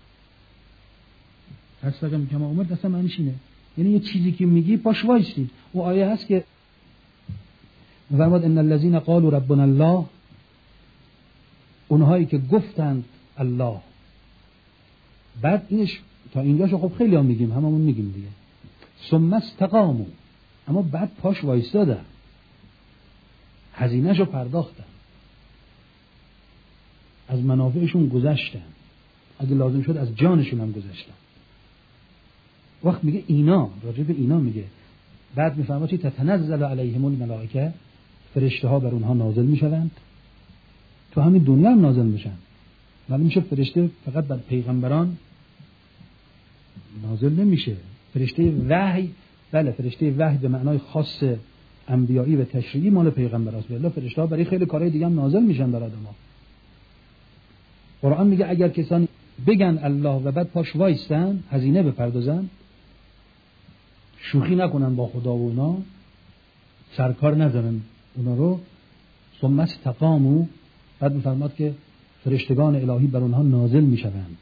استقم کما امرت اصلا معنیش اینه، یعنی یه چیزی که میگی پاش وایسی. او آیه هست که فرمود ان الذين قالوا ربنا الله، اونهایی که گفتند الله، بعد اینش تا اینجاشو خب خیلی هم میگیم، هممون میگیم دیگه، ثم استقاموا، اما بعد پاش وایستادن، هزینه‌شو پرداختن، از منافعشون گذشتن، اگه لازم شد از جانشون هم گذشتن. وقت میگه اینا، راجع به اینا میگه، بعد میفهمه چی؟ تتنزل علیهم الملائکه، فرشته ها بر اونها نازل میشوند. تو همین دنیا هم نازل میشن. معلوم میشه فرشته فقط بر پیغمبران نازل نمیشه. فرشته وحی، بله فرشته وحی به معنای خاص انبیایی و تشریعی مال پیغمبر است. والله فرشته ها برای خیلی کارهای دیگه هم نازل میشن بر آدم‌ها. قرآن میگه اگر کسانی بگن الله و بعد پاش وایستن، هزینه بپردازن، شوخی نکنن با خدا و اونا، سرکار نذارن اونا رو، ثم استقاموا، بعد میفرماد که فرشتگان الهی بر اونها نازل میشوند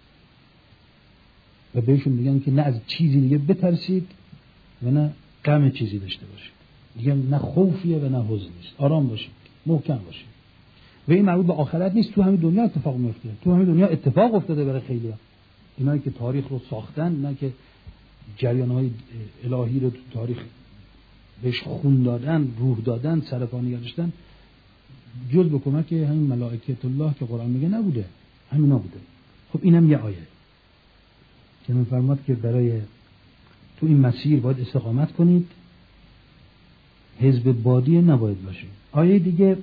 و بهشون میگن که نه از چیزی دیگه بترسید و نه غم چیزی داشته باشید. دیگه نه خوفیه و نه حزنی است. آرام باشید، محکم باشید. و این مربوط به آخرت نیست، تو همین دنیا اتفاق میفته. تو همین دنیا اتفاق افتاده برای خیلی‌ها. اینایی که تاریخ رو ساختن، نه که جریان‌های الهی رو تو تاریخ بهش خون دادن، روح دادن، سرپا نگذاشتن، جز به کمک همین ملائکه الله که قرآن میگه نبوده، همینا بوده. خب اینم یه آیه که میفرماد که برای تو این مسیر باید استقامت کنید، حزب بادی نباید باشید. آیه دیگه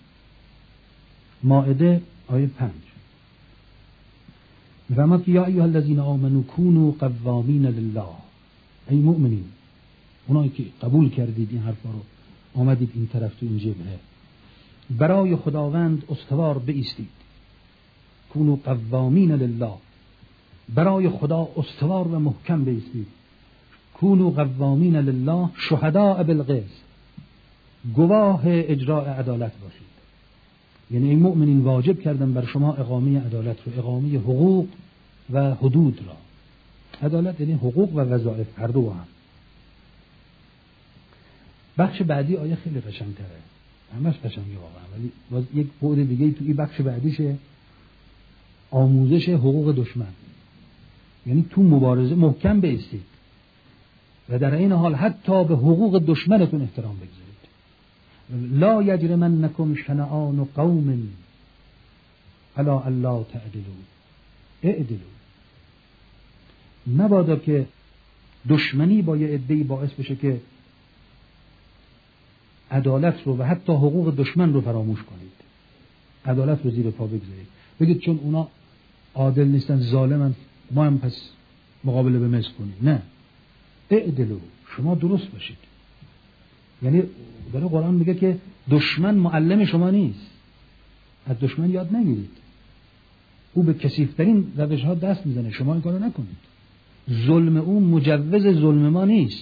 مائده آیه پنج میفرماد که یا ایها الذین آمنوا کونوا قوامین لله، ای مؤمنین، اونایی که قبول کردید این حرفا رو، آمدید این طرف تو این جبهه، برای خداوند استوار بایستید. کونوا قوامین لله، برای خدا استوار و محکم بایستید. کونوا قوامین لله شهداء بالقسط، گواه اجراء عدالت باشید. یعنی این مؤمنین واجب کردن بر شما اقامه عدالت رو، اقامه حقوق و حدود را. عدالت یعنی حقوق و وظایف، هر دو هم. بخش بعدی آیه خیلی قشنگ‌تره، همش قشنگه واقعا، ولی باز یک بعد دیگه تو این بخش بعدیشه، آموزش حقوق دشمن. یعنی تو مبارزه محکم بایستید و در این حال حتی به حقوق دشمنتون احترام بگذارید. لا یجرمنکم شنآن قوم علی الا تعدلوا اعدلوا، مبادا که دشمنی با یه عده‌ای باعث بشه که عدالت رو و حتی حقوق دشمن رو فراموش کنید، عدالت رو زیر پا بگذارید، بگید چون اونا عادل نیستن، ظالمن، ما هم پس مقابله به مثل کنید. نه، اعدلوا، شما درست باشید. یعنی داره قرآن میگه که دشمن معلم شما نیست، از دشمن یاد نگیرید، او به کثیف‌ترین روش‌ها دست میزنه، شما این کارو نکنید. ظلم او مجوز ظلم ما نیست.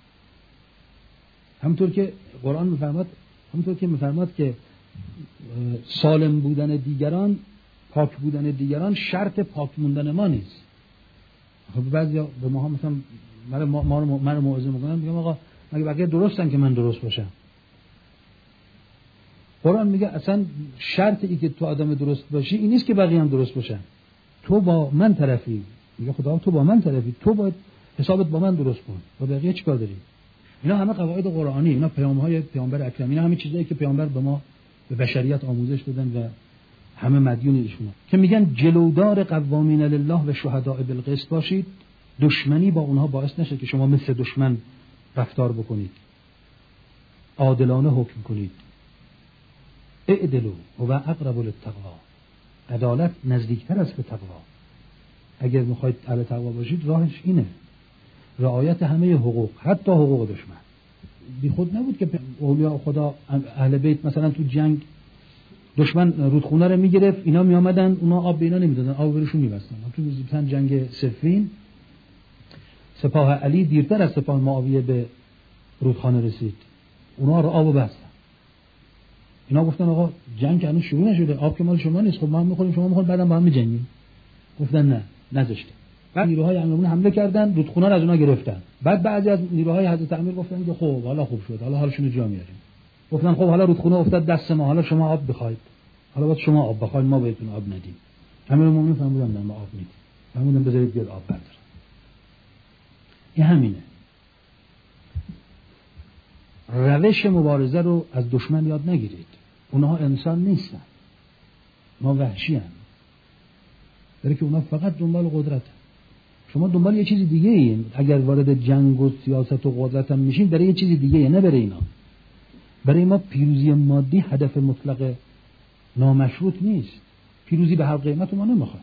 همونطور که قرآن میفرماد، همونطور که میفرماد که سالم بودن دیگران، پاک بودن دیگران شرط پاک موندن ما نیست. خب بعضیا به ما ها مثلا من ما ما رو من موعظه میکنن، میگم آقا مگه بقیه درستن که من درست باشم؟ قرآن میگه اصلا شرط ای که تو آدم درست باشی این نیست که بقیه هم درست باشن. تو با من طرفی. میگه خدا تو با من طرفی، تو باید حسابت با من درست کن. با بقیه چیکار داری؟ اینا همه قواعد قرآنی، اینا پیام‌های پیامبر اکرم، اینا همه چیزایی که پیامبر به ما به بشریت آموزش دادن و همه مدیون ایشونه که میگن جلودار قوامین لله و شهداء بالقسط باشید. دشمنی با اونها باعث نشه که شما مثل دشمن رفتار بکنید. عادلانه حکم کنید. اعدلوا هو اقرب للتقوا. عدالت نزدیکتر است به تقوا. اگر میخواید اهل تقوا باشید راهش اینه. رعایت همه حقوق، حتی حقوق دشمن. بی خود نبود که اولیاء خدا اهل بیت مثلا تو جنگ دشمن رودخونه رو میگرفت، اینا میآمدن اونا آب به اینا نمیدادن، آب برشون میبستن. تو مثلا جنگ صفین سپاه علی دیرتر از سپاه معاویه به رودخانه رسید، اونا رو آب بستن. اینا گفتن آقا جنگ هنوز شروع نشده، آب که مال شما نیست، خب ما هم میخوریم شما میخورید بعدم با هم میجنگیم. گفتن نه، نذاشته. بعد نیروهای امیرالمومنین حمله کردن، رودخونه رو از اونها گرفتن. بعد بعضی از نیروهای حضرت امیر گفتن که خب حالا خوب شد، حالا حالشون رو جا میاریم. گفتن خب حالا رودخونه افتاد دست ما، حالا شما آب بخواید، حالا باید شما آب بخواید، ما بهتون آب ندیم. امیرالمومنین فرمودن ما آب میدیم، فرمودن بذارید بیاد آب بردارن. این همینه. روش مبارزه رو از دشمن یاد نگیرید. اونها انسان نیستن، ما وحشی هستن. برای که اونها فقط دنبال قدرت هستن. شما دنبال یه چیز دیگه این. اگر وارد جنگ و سیاست و قدرت هم میشین برای یه چیز دیگه، نه برای اینا. برای ما پیروزی مادی هدف مطلق نامشروط نیست. پیروزی به هر قیمت ما نمیخواد.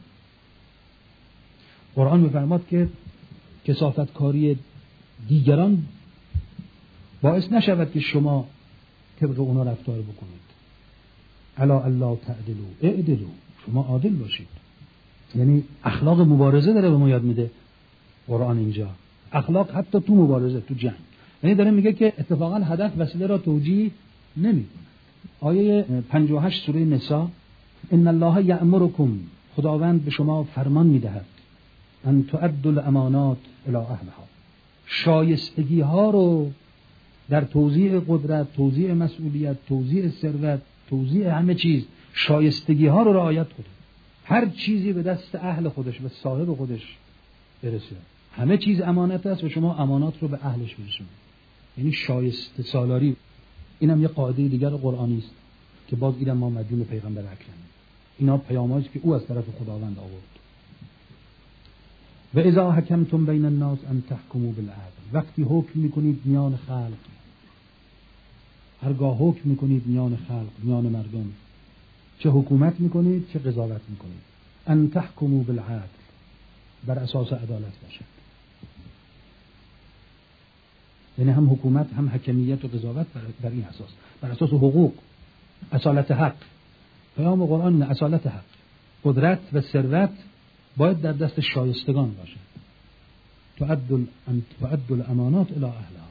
قرآن میفرماد که کثافتکاری دیگران باعث نشود که شما طبق اونا رفتار بکنید. الا الله تعدلوا اعدلوا، شما عادل باشید. یعنی اخلاق مبارزه داره به ما یاد میده قرآن اینجا. اخلاق حتی تو مبارزه، تو جنگ. یعنی داره میگه که اتفاقا هدف وسیله را توجیه نمیکنه. آیه پنجاه و هشت سوره نساء، ان الله یأمرکم، خداوند به شما فرمان میدهد، ان تؤدوا الامانات الی اهلها، شایستگی ها رو در توزیع قدرت، توزیع مسئولیت، توزیع ثروت، توزیع همه چیز، شایستگی ها رو رعایت کنید. هر چیزی به دست اهل خودش و صاحب خودش برسه. همه چیز امانت است و شما امانات رو به اهلش برسونید. یعنی شایسته سالاری. اینم یه قاعده دیگر قرآنی است که باز اینم ما مدیون پیغمبر اکرم. اینا پیامایی که او از طرف خداوند آورد. و اذا حکمتم بین الناس ان تحکموا بالعدل، وقتی حکم میکنید میان خلق، هرگاه حکم میکنید میان خلق، میان مردم، چه حکومت میکنید چه قضاوت میکنید، ان تحکموا بالعدل، بر اساس عدالت باشد. یعنی هم حکومت هم حکمیت و قضاوت بر این اساس، بر اساس حقوق، اصالت حق. پیام قرآن اصالت حق، قدرت و ثروت باید در دست شایستگان باشه. تؤدوا تؤدوا الامانات الی اهلها.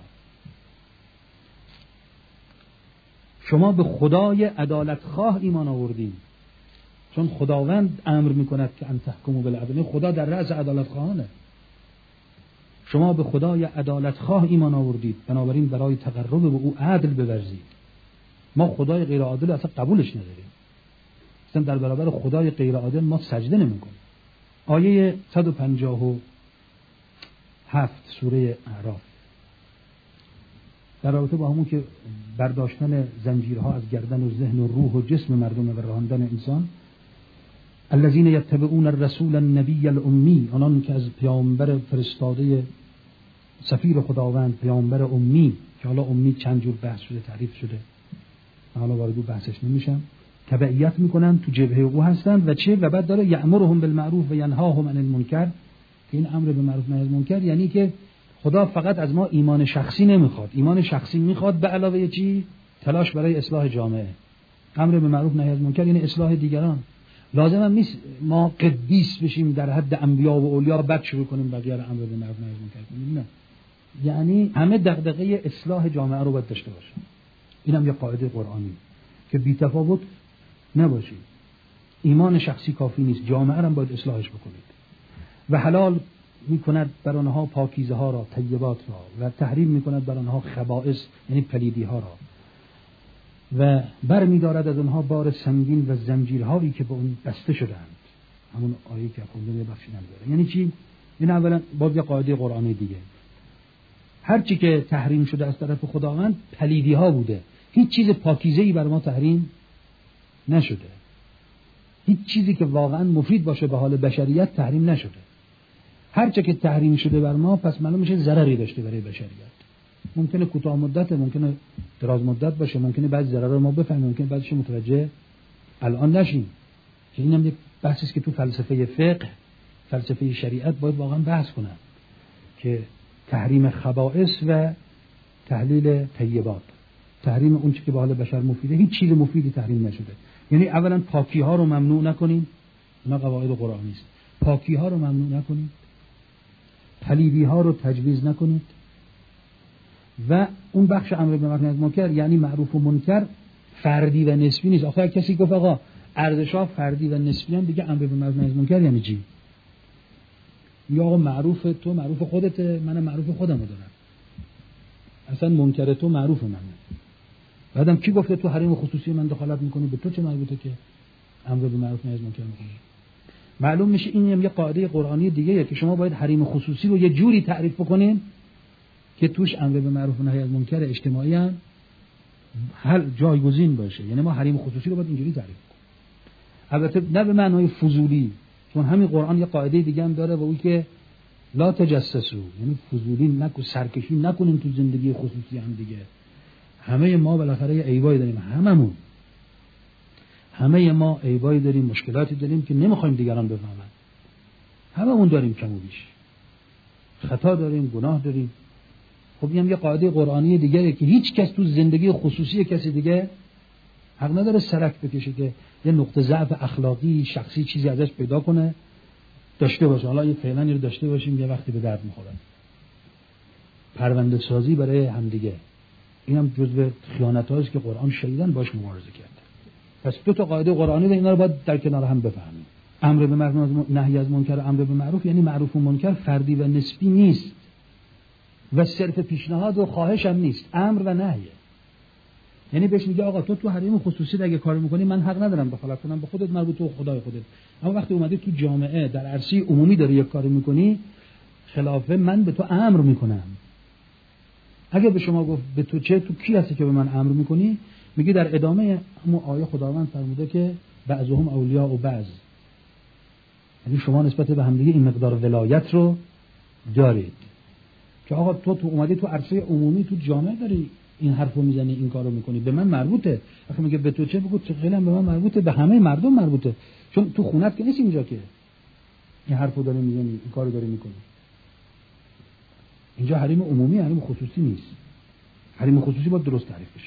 شما به خدای عدالت خواه ایمان آوردین، چون خداوند امر میکند که ان تحکموا بالعدل. خدا در رأس عدالت خواهانه. شما به خدای عدالت خواه ایمان آوردید، بنابراین برای تقرب به او عدل بورزید. ما خدای غیر عادل اصلا قبولش نداریم. اصلا در برابر خدای غیر عادل ما سجده نمیکنیم. آیه صد و پنجاه و هفت سوره اعراف در رابطه با همون که برداشتن زنجیرها از گردن و ذهن و روح و جسم مردم و راندن انسان، الذين يتبعون الرسول النبي الامي، آنان که از پیامبر فرستاده سفیر خداوند، پیامبر امی، که حالا امی چند جور بحث شده، تعریف شده، حالا وارد بحثش نمیشم، تبعیت میکنن، تو جبهه او هستند و چه؟ و بعد داره یأمرهم بالمعروف و ینهاهم عن المنکر، که این امر به معروف و نهی از منکر یعنی که خدا فقط از ما ایمان شخصی نمیخواد، ایمان شخصی میخواد به علاوه چی؟ تلاش برای اصلاح جامعه. امر به معروف نهی از منکر یعنی اصلاح دیگران. لازم هم نیست ما قدیس بشیم در حد انبیا و اولیا بعد شروع کنیم بقیه رو امر به معروف نهی از منکر کنیم. نه، یعنی همه دغدغه اصلاح جامعه رو باید داشته باشه. اینم یه قاعده قرآنی که بی تفاوت نباشید. ایمان شخصی کافی نیست، جامعه رو باید اصلاحش بکنید. و حلال میکند بر آنها پاکیزه ها را، طیبات را، و تحریم میکند بر آنها خبائث یعنی پلیدی ها را. و بر می دارد از اونها بار سنگین و زنجیرهایی که به اون بسته شدند. همون آیه که خوندم یه بخشی نداره. یعنی چی؟ این اولا باز یه قاعده قرآنی دیگه، هر چی که تحریم شده از طرف خداوند پلیدی ها بوده، هیچ چیز پاکیزه‌ای بر ما تحریم نشده، هیچ چیزی که واقعا مفید باشه به حال بشریت تحریم نشده. هر چه که تحریم شده بر ما پس معلوم میشه ضرری داشته برای بشریت. ممکنه کوتاه مدت، ممکنه دراز مدت باشه، ممکنه بعضی ضررها رو ما بفهمیم، ممکنه بعضیش متوجه الان نشیم. که اینم یک بحثی است که تو فلسفه فقه، فلسفه شریعت باید واقعا بحث کنن که تحریم خبائث و تحلیل طیبات، تحریم اون چیزی که به حال بشر مفیده، هیچ چیز مفیدی تحریم نشده. یعنی اولا پاکی ها رو ممنوع نکنیم، اینا قواعد قرآنی است. پاکی ها رو ممنوع نکنید، پلیدی ها رو تجویز نکنید. و اون بخش امر به معروف منکر یعنی معروف و منکر فردی و نسبی نیست. آخه کسی گفت آقا ارزش‌ها فردی و نسبی هم دیگه امر به معروف منکر یعنی چی؟ یا آقا معروف تو معروف خودته، من معروف خودمو دارم، اصلا منکر تو معروف منه. بعدم کی گفته تو حریم خصوصی من دخالت میکنی؟ به تو چه مربوطه که امر به معروف نهی از منکر میکنی؟ معلوم میشه این هم یه قاعده قرآنی دیگه که شما باید حریم خصوصی رو یه جوری تعریف بکنین که توش امر به معروف و نهی از منکر اجتماعی هم حل جایگزین باشه. یعنی ما حریم خصوصی رو باید اینجوری تعریف کنیم، البته نه به معنای فضولی، چون همین قرآن یه قاعده دیگه هم داره و اون که لا تجسسو، یعنی فضولی نکن، سرکشی نکنین تو زندگی خصوصی هم دیگه. همه ما بالاخره یه عیبایی داریم، هممون همه ما عیبایی داریم، مشکلاتی داریم که نمیخوایم دیگران بفهمن. هممون داریم کم و بیش، خطا داریم، گناه داریم. خب این هم یه قاعده قرآنی دیگه که هیچ کس تو زندگی خصوصی کسی دیگه حق نداره سرک بکشه که یه نقطه ضعف اخلاقی شخصی چیزی ازش پیدا کنه داشته باشه. حالا یه فعلا رو داشته باشیم یه وقتی به درد میخوره. پرونده سازی برای همدیگه، این هم جزو خیانت‌هایی است که قرآن شدیداً باش مبارزه کرده. پس دو تا قاعده قرآنی و اینا رو باید در کنار هم بفهمیم. امر به معروف نهی از منکر، امر به معروف یعنی معروف و منکر فردی و نسبی نیست و صرف پیشنهاد و خواهش هم نیست، امر و نهیه. یعنی بهش میگه آقا تو تو حریم خصوصی اگه کار میکنی من حق ندارم دخالت کنم، به خودت مربوط و خدای خودت. اما وقتی اومدی تو جامعه در عرصه عمومی داری یک کاری میکنی خلافه من به تو امر میکنم. اگه به شما گفت به تو چه، تو کی هستی که به من امر میکنی؟ میگه در ادامه همون آیه خداوند فرموده که بعضهم اولیاء و بعض، یعنی شما نسبت به همدیگه این مقدار ولایت رو دارید که آقا تو تو اومدی تو عرصه عمومی تو جامعه داری این حرفو میزنی، این کارو میکنی، به من مربوطه. وقتی میگه به تو چه، بگو چه خیلی هم به من مربوطه، به همه مردم مربوطه، چون تو خونت که نیست اینجا که این حرفو داری میزنی، این کارو داری میکنی. اینجا حریم عمومی، حریم خصوصی نیست. حریم خصوصی باید درست تعریف بشه.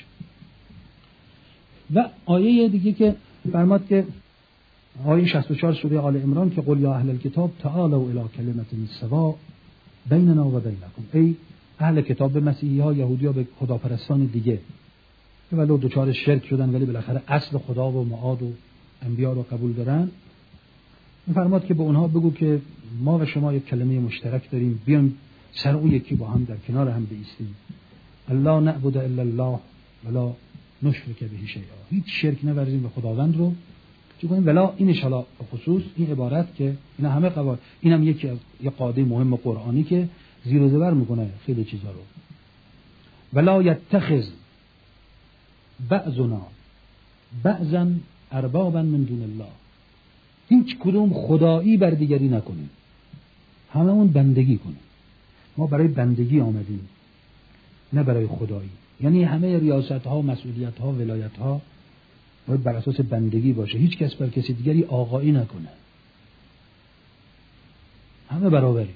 و آیه دیگه که فرماد که آیه شصت و چهار سوره آل عمران که قل یا اهل الکتاب تعالوا الی کلمة سواء بیننا و بینکم، ای اهل کتاب، به مسیحی ها، یهودی ها، به خداپرستان دیگه که ولو دوچار شرک شدن ولی بالاخره اصل خدا و معاد و انبیا رو قبول دارن، میفرماد که به اونها بگو که ما و شما یک کلمه مشترک داریم، بیان سر اون یکی با هم در کنار هم بایستیم. الله نعبد الا الله ولا نشرک به شیئا، هیچ شرک نورزیم به خداوند رو. چون این ولا این ان شاء خصوص این عبارت که اینا همه قواعد، اینم یکی از یک قاعده مهم قرآنی که زیر و زبر میکنه خیلی چیزا رو. ولا یتخذ بعضنا بعضا اربابا من دون الله، هیچ کدوم خدایی بر دیگری نکنیم، هممون بندگی کنیم. ما برای بندگی آمدیم نه برای خدایی. یعنی همه ریاست ها، مسئولیت ها، ولایت ها باید بر اساس بندگی باشه، هیچ کس بر کسی دیگری آقایی نکنه، همه برابریم،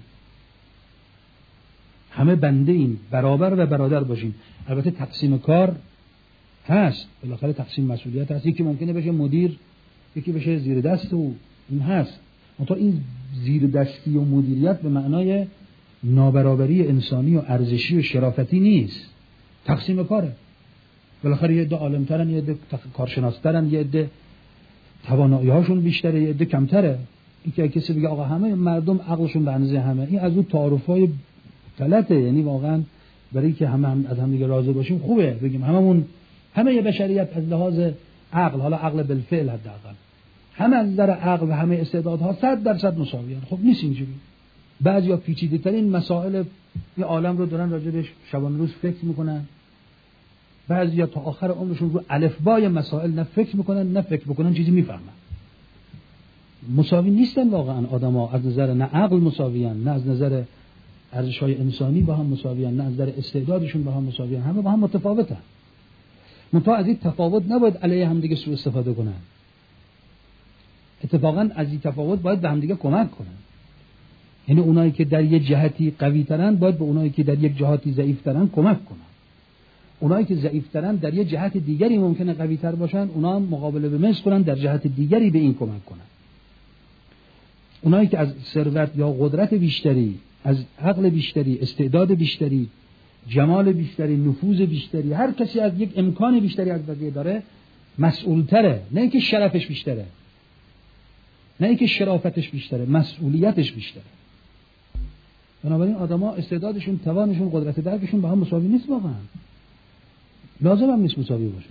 همه بنده ایم، برابر و برادر باشیم. البته تقسیم کار هست، بالاخره تقسیم مسئولیت هست، یکی ممکنه بشه مدیر، یکی بشه زیر دست و این هست. منتها این زیر دستی و مدیریت به معنای نابرابری انسانی و ارزشی و شرافتی نیست، تقسیم کاره. بالاخره یه عده عالم‌ترن، یه عده کارشناس‌ترن، یه عده توانایی‌هاشون بیشتره، یه عده کمتره. اینکه کسی بگه آقا همه مردم عقلشون به اندازه همه، این از اون تعارف‌های غلطه. یعنی واقعا برای که همه هم از هم دیگه راضی باشیم خوبه بگیم هممون همه بشریت از لحاظ عقل، حالا عقل بالفعل حداقل، همه از نظر عقل و همه استعدادها صد درصد مساویان. خب نیست اینجوری. بعضیا پیچیده ترین مسائل این عالم رو دارن راجبش شبانه روز فکر میکنن، بعضیا تا آخر عمرشون رو الفبای مسائل نه فکر میکنن نه فکر بکنن چیزی میفهمن. مساوی نیستن واقعا آدما، از نظر نه عقل مساویان، نه از نظر ارزش‌های انسانی با هم مساویان، نه از نظر استعدادشون با هم مساویان، همه با هم متفاوتن. منتها از این تفاوت نباید علیه هم دیگه سوء استفاده کنن. اتفاقا از این تفاوت باید به هم دیگه کمک کنن. یعنی اونایی که در یک جهتی قوی ترن باید به اونایی که در یک جهتی ضعیف ترن کمک کنن. اونایی که ضعیف ترن در یک جهت دیگری ممکنه قوی تر باشن، اونا هم مقابله به مثل کنن، در جهت دیگری به این کمک کنن. اونایی که از ثروت یا قدرت بیشتری، از عقل بیشتری، استعداد بیشتری، جمال بیشتری، نفوذ بیشتری، هر کسی از یک امکان بیشتری از بقیه داره، مسئولتره. نه اینکه شرفش بیشتره، نه اینکه شرافتش بیشتره، مسئولیتش بیشتره. بنابراین آدما استعدادشون، توانشون، قدرت درکشون با هم مساوی نیست واقعا. لازم هم نیست مساوی باشه.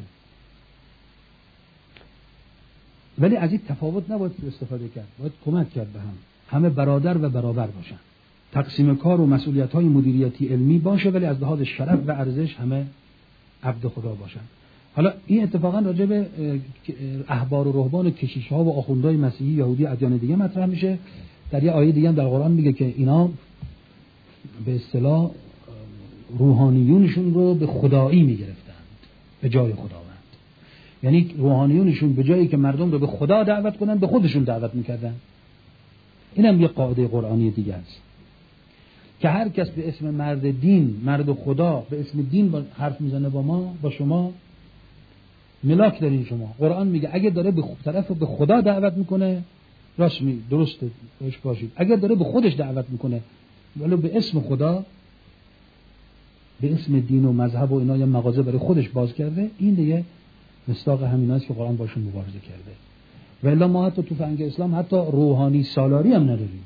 ولی از این تفاوت نباید استفاده کرد، باید کمک کرد به هم. همه برادر و برابر باشن. تقسیم کار و مسئولیت‌های مدیریتی علمی باشه، ولی از لحاظ شرف و ارزش همه عبد خدا باشن. حالا این اتفاقا راجع به احبار و رهبان و کشیش‌ها و آخوندهای مسیحی، یهودی، ادیان دیگه مطرح میشه. در یه آیه دیگه هم در قرآن میگه که اینا به اصطلاح روحانیونشون رو به خدایی میگرفتند به جای خداوند. یعنی روحانیونشون به جایی که مردم رو به خدا دعوت کنن به خودشون دعوت میکردن. اینم یه قاعده قرآنی دیگه است که هر کس به اسم مرد دین، مرد خدا، به اسم دین با حرف میزنه با ما، با شما، ملاک دارین شما. قرآن میگه اگه داره به طرف به خدا دعوت میکنه راست می درسته باش باشید. اگر داره به خودش دعوت میکنه ولی به اسم خدا، به اسم دین و مذهب و اینا یا مغازه برای خودش باز کرده، این دیگه مصداق همیناست که قرآن باشون مبارزه کرده. و الا ما حتی تو فرهنگ اسلام حتی روحانی سالاری هم نداریم،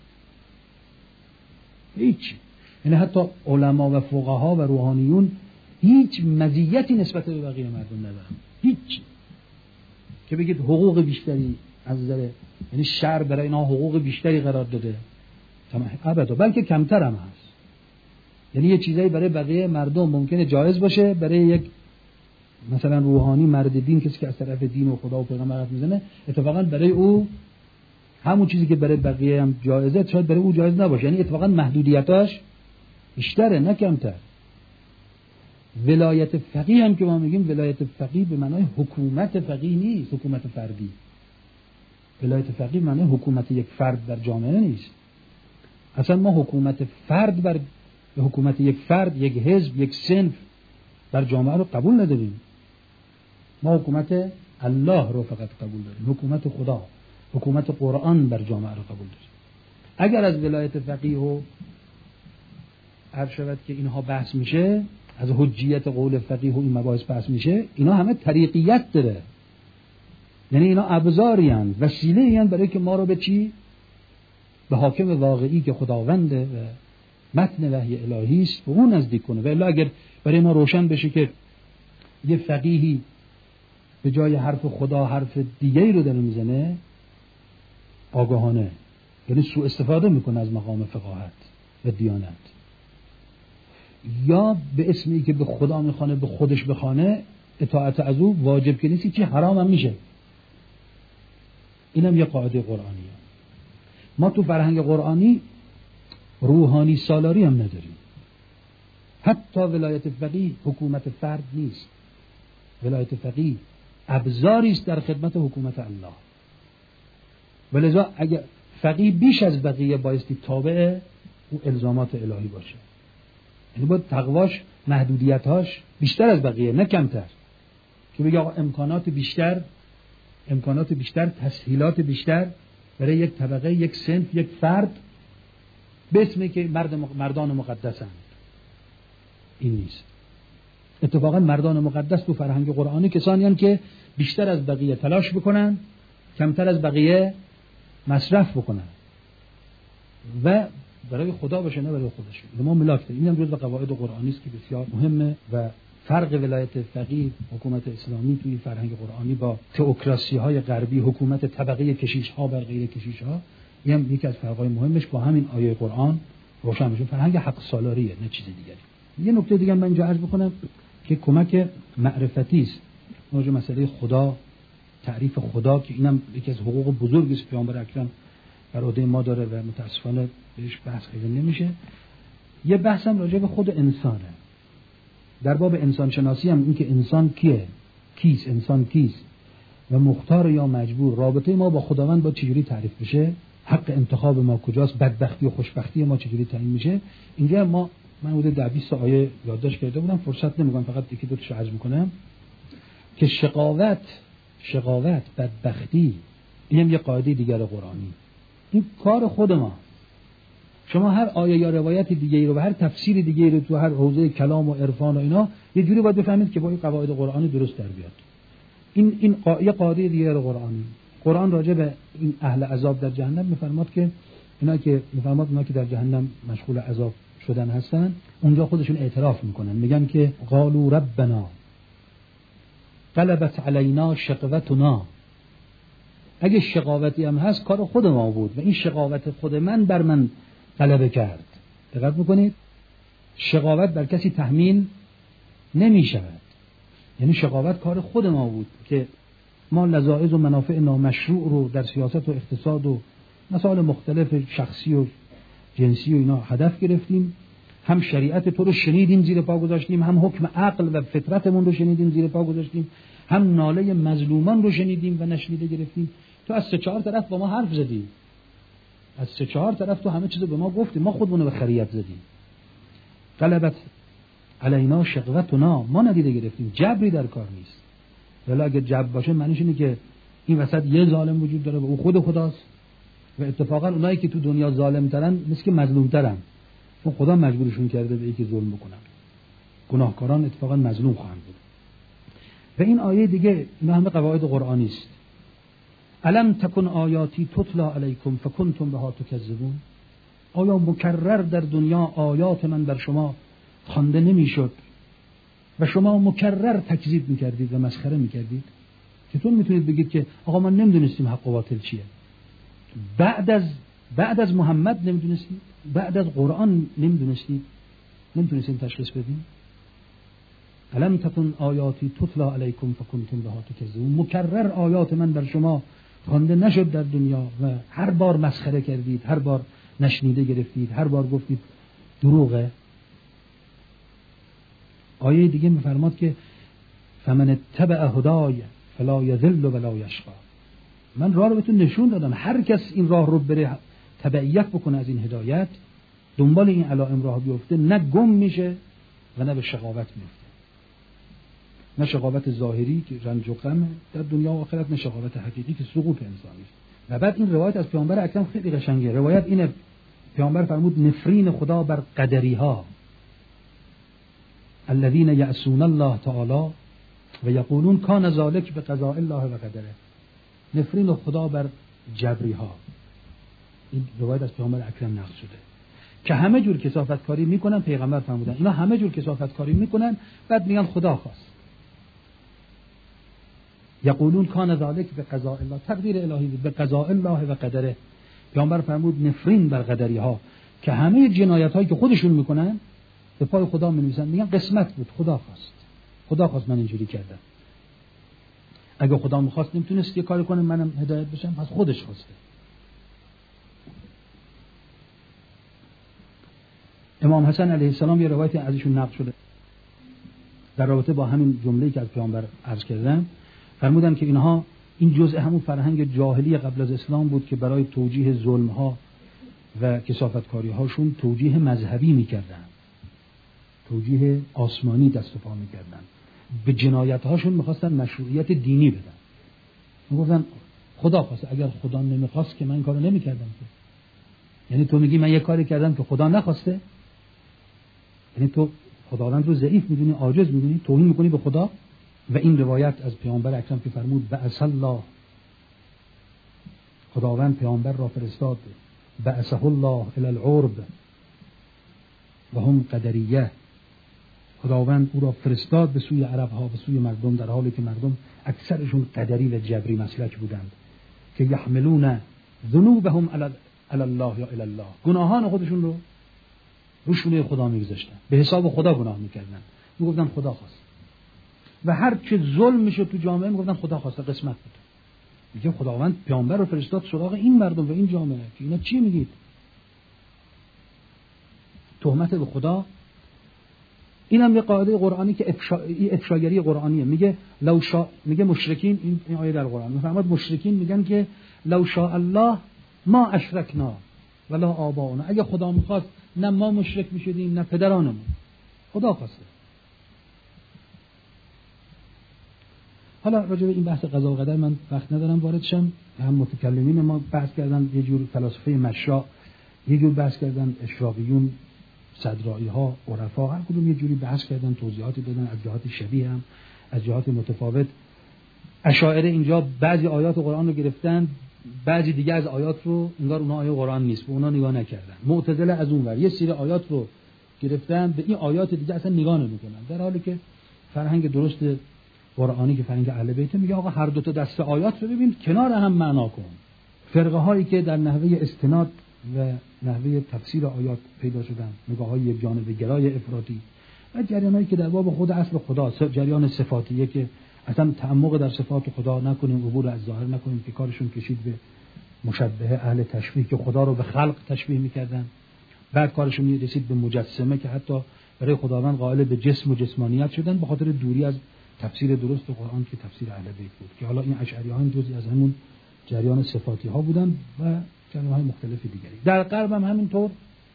هیچ. یعنی حتی علما و فقها و روحانیون هیچ مزیتی نسبت به بقیه مردم ندارن، هیچ. که بگید حقوق بیشتری از نظر، یعنی شرع برای اینا حقوق بیشتری قرار داده، ابدا، بلکه کمتر هم هست. یعنی یه چیزایی برای بقیه مردم ممکنه جایز باشه، برای یک مثلا روحانی مرد دین، کسی که از طرف دین و خدا و پیغمبر حرف میزنه، اتفاقا برای او همون چیزی که برای بقیه هم جایزه شاید برای او جایز نباشه. یعنی اتفاقا محدودیتاش بیشتره نه کمتر. ولایت فقیه هم که ما میگیم ولایت فقیه به معنای حکومت فقیه نیست، حکومت فردی. ولایت فقیه به معنای حکومت یک فرد در جامعه نیست. اصلا ما حکومت فرد بر حکومت یک فرد، یک حزب، یک صنف در جامعه رو قبول نداریم. ما حکومت الله رو فقط قبول داریم، حکومت خدا، حکومت قرآن بر جامعه رو قبول داریم. اگر از ولایت فقیه و عرض شود که اینها بحث میشه، از حجیت قول فقیه و این مباحث بحث میشه، اینا همه طریقیت داره. یعنی اینا ابزاری هستند، وسیله هستند برای که ما رو به چی؟ به حاکم واقعی که خداونده و متن وحی الهی است به اون نزدیک کنه. و الا اگر برای ما روشن بشه که یه فقیهی به جای حرف خدا حرف دیگری رو داره میزنه، آگاهانه، یعنی سوء استفاده میکنه از مقام فقاهت و دیانت، یا به اسمی که به خدا میخوانه به خودش بخوانه، اطاعت از او واجب که نیستی که حرام هم میشه. اینم یه قاعده قرآنیه. ما تو فرهنگ قرآنی روحانی سالاری هم نداریم. حتی ولایت فقیه حکومت فرد نیست. ولایت فقیه ابزاری است در خدمت حکومت الله. ولذا اگر فقیه بیش از بقیه بایستی تابع او الزامات الهی باشه. یعنی باید تقواش، محدودیتاش بیشتر از بقیه نه کمتر. که بگه آقا امکانات بیشتر، امکانات بیشتر، تسهیلات بیشتر برای یک طبقه، یک صنف، یک فرد به اسمی که مرد مردان مقدسند. این نیست. اتفاقا مردان مقدس تو فرهنگ قرآنی کسانی هستند که بیشتر از بقیه تلاش بکنن، کمتر از بقیه مصرف بکنن و برای خدا باشه نه برای خودشون. ما ملاک داریم. اینم جزو قواعد قرآنی است که بسیار مهمه و فرق ولایت فقیه حکومت اسلامی توی فرهنگ قرآنی با تئوکراسی های غربی حکومت طبقه کشیش ها بر غیر کشیش ها، این هم یکی از فرقای مهمش با همین آیه قرآن روشن میشه. فرهنگ حق سالاریه نه چیز دیگری. یه نکته دیگه من اینجا عرض بکنم که کمک معرفتی است راجع به مسئله خدا، تعریف خدا، که اینم یکی از حقوق بزرگی است پیامبر اکرم بر عهده ما داره و متاسفانه بهش بحث خیلی نمیشه. یه بحثم راجع به خود انسانه. در باب انسان شناسی هم این که انسان کیه، کیست، انسان کیست و مختار یا مجبور، رابطه ما با خداوند با چجوری تعریف بشه، حق انتخاب ما کجاست، بدبختی و خوشبختی ما چجوری تعیین میشه. اینجا ما من حدود ده بیست آیه یادداشت کرده بودم، فرصت نمیگم، فقط یکی دو تا عرض میکنم که شقاوت، شقاوت، بدبختی، اینم یه قاعده دیگر قرآنی، این کار خود ما. شما هر آیه یا روایت دیگه ای رو و هر تفسیر دیگه ای رو تو هر حوزه کلام و عرفان و اینا یه جوری باید بفهمید که با این قواعد قرآنی درست در بیاد. این این قا... یه قاعده دیگه قرآنی. قرآن راجع به این اهل عذاب در جهنم میفرماد که اینا که میفرماد اینا که در جهنم مشغول عذاب شدن هستن، اونجا خودشون اعتراف میکنن، میگن که قالوا ربنا غلبت علینا شقوتنا. اگه شقاوتی هم هست کار خود ما بود و این شقاوت خود من بر من غلبه کرد. دقت میکنید؟ شقاوت بر کسی تحمیل نمی شود، یعنی شقاوت کار خود ما بود که ما لذائذ و منافع نامشروع رو در سیاست و اقتصاد و مسائل مختلف شخصی و جنسی و اینا هدف گرفتیم، هم شریعت تو رو شنیدیم زیر پا گذاشتیم، هم حکم عقل و فطرتمون رو شنیدیم زیر پا گذاشتیم، هم ناله مظلومان رو شنیدیم و نشنیده گرفتیم. تو از سه چهار طرف با ما حرف زدی، از سه چهار طرف تو همه چیز به ما گفتی، ما خودمون رو به خریت زدیم. غلبت علینا شقوتنا، ما ندیده گرفتیم، جبری در کار نیست. ولی اگه جبر باشه معنیش اینه که این وسط یه ظالم وجود داره و او خود خداست و اتفاقا اونایی که تو دنیا ظالم ترن مثل که مظلوم ترن، چون خدا مجبورشون کرده به اینکه ظلم بکنن. گناهکاران اتفاقا مظلوم خواهند بود. و این آیه دیگه اینا همه قواعد قرآنی است. الم تکن آیاتی تتلا علیکم فکنتم بها تکذبون. آیا مکرر در دنیا آیات من بر شما خوانده نمیشد و شما مکرر تکذیب میکردید و مسخره میکردید؟ چطور میتونید بگید که آقا ما نمیدونستیم حق و باطل چیه؟ بعد از بعد از محمد نمیدونستید؟ بعد از قرآن نمیدونستید؟ نمیتونستید تشخیص بدین؟ الم تکن آیاتی تتلا علیکم فکنتم بها تکذبون. مکرر آیات من بر شما خوانده نشد در دنیا و هر بار مسخره کردید، هر بار نشنیده گرفتید، هر بار گفتید دروغه. آیه دیگه میفرماد که فمن اتبع هدای فلا یضل ولا یشقی. من راه رو بهتون نشون دادم، هر کس این راه رو بره تبعیت بکنه از این هدایت، دنبال این علائم راه بیفته، نه گم میشه و نه به شقاوت میفته. نه شقاوت ظاهری که رنج و غم در دنیا و آخرت، نه شقاوت حقیقی که سقوط انسانی است. و بعد این روایت از پیامبر اکرم خیلی قشنگه. روایت اینه، پیامبر فرمود نفرین خدا بر قدری ها، الذين يعصون الله تعالی و یقولون کان ذلک بقضاء الله و قدره. نفرین خدا بر جبری ها. این روایت از پیامبر اکرم نقل شده که همه جور کثافتکاری میکنن. پیغمبر فرمودن اینا همه جور کثافتکاری میکنن، بعد میگن خدا خواست. یقولون کان ذلک بقضاء الله، تقدیر الهی بود، بقضاء الله و قدره. پیامبر فرمود نفرین بر قدری ها که همه جنایت هایی که خودشون میکنن به پای خدا می‌نویسن، میگن قسمت بود، خدا خواست، خدا خواست من اینجوری کردم. اگه خدا می‌خواست نمیتونست یه کاری کنه منم هدایت بشم، پس خودش خواسته. امام حسن علیه السلام یه روایت ازشون نقل شده در رابطه با همین جمله‌ای که از پیامبر عرض کردم، فرمودن که اینها این جزء همون فرهنگ جاهلی قبل از اسلام بود که برای توجیه ظلم‌ها و کثافتکاری‌هاشون توجیه مذهبی می‌کردن، توجیه آسمانی دست و پا می‌کردن. به جنایت‌هاشون می‌خواستن مشروعیت دینی بدن. میگفتن خدا خواسته، اگر خدا نمی‌خواست که من کارو نمی‌کردم که. یعنی تو میگی من یه کاری کردم که خدا نخواسته؟ یعنی تو خداوند رو ضعیف می‌دونی، عاجز می‌دونی، توهین می‌کنی به خدا. و این روایت از پیامبر اکرم که فرمود بعث الله، خداوند پیامبر را فرستاد، بعثه الله الی العرب و هم قدریه، خداوند او را فرستاد به سوی عرب ها، به سوی مردم، در حالی که مردم اکثرشون قدری و جبری مسلک بودند که یحملون ذنوبهم علی الله یا الی الله، گناهان خودشون رو روشونه خدا میگذاشتن، به حساب خدا گناه میکردن، میگفتن خدا خواست. و هر چه ظلم میشد تو جامعه میگفتن خدا خواسته، قسمت بود. میگه خداوند پیامبر رو فرستاد سراغ این مردم و این جامعه که اینا چی میگید؟ تهمت به خدا. اینم یه قاعده قرآنی که افشا... افشاگری قرآنیه. میگه لو شا... میگه مشرکین، این, این آیه در قرآن میفهمد، مشرکین میگن که لو شاء الله ما اشرکنا ولا آباؤنا، اگه خدا میخواست نه ما مشرک میشدیم نه پدرانمون، خدا خواسته. حالا راجع به این بحث قضا و قدر من وقت ندارم وارد شم. هم متکلمین ما بحث کردن، یه جور فلاسفه مشرا، یه جور بحث کردن اشراقیون، صدرایی ها، عرفا، هر کدوم یه جوری بحث کردن، توضیحاتی دادن از جهات شبیه هم از جهات متفاوت. اشاعره اینجا بعضی آیات قرآن رو گرفتن، بعضی دیگه از آیات رو انگار اونها آیه قرآن نیست، به اونها نگاه نکردن. معتزله از اون ور یه سری آیات رو گرفتن، به این آیات دیگه اصلا نگاه نمیکنن، در حالی که فرهنگ درست قرآنی که فرهنگ اهل بیت میگه آقا هر دو تا دسته آیات رو ببین کنار هم معنا کن. فرقه هایی که در نحوه استناد و نحوه تفسیر آیات پیدا شدن، نگاه های یک جانبه گرای افراطی، و جریان هایی که در باب خود اصل خدا، جریان صفاتیه که اصلا تعمق در صفات خدا نکنیم، عبور از ظاهر نکنیم، که کارشون کشید به مشبهه اهل تشبیه که خدا رو به خلق تشبیه میکردن. بعد کارشون رسید به مجسمه که حتی برای خداوند قائل به جسم و جسمانیت شدن به خاطر دوری از تفسیر درست قرآن که تفسیر اهل بیت بود، که حالا این اشعری‌ها جزئی از همون جریان صفاتی ها بودن و جریان‌های مختلف دیگری. در غرب هم همینطور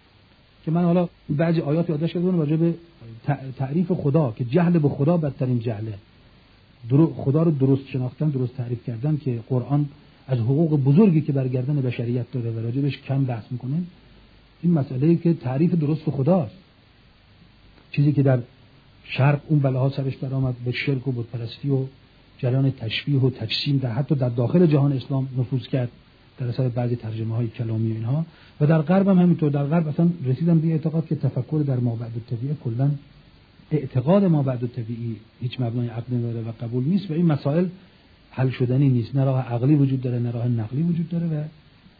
که من حالا بعضی آیات یادداشت کردم راجع به تعریف خدا که جهل به خدا بدترین جهله، خدا رو درست شناختن، درست تعریف کردن، که قرآن از حقوق بزرگی که برگردن بشریت داره و راجع بهش کم بحث میکنه. این مسئله‌ای که تعریف درست خداست، چیزی که در شرق اون بلاها سرش در آمد به شرک و بتپرستی و جریان تشبیه و تجسیم در حتی در داخل جهان اسلام نفوذ کرد در اثر بعضی ترجمه های کلامی و اینها، و در غرب هم همینطور. در غرب اصلا رسیدن به اعتقاد که تفکر در مابعد الطبیعه کلا اعتقاد مابعد الطبیعی هیچ مبنای عقلی نداره و قبول نیست و این مسائل حل شدنی نیست، نه راه عقلی وجود داره نه راه نقلی وجود داره و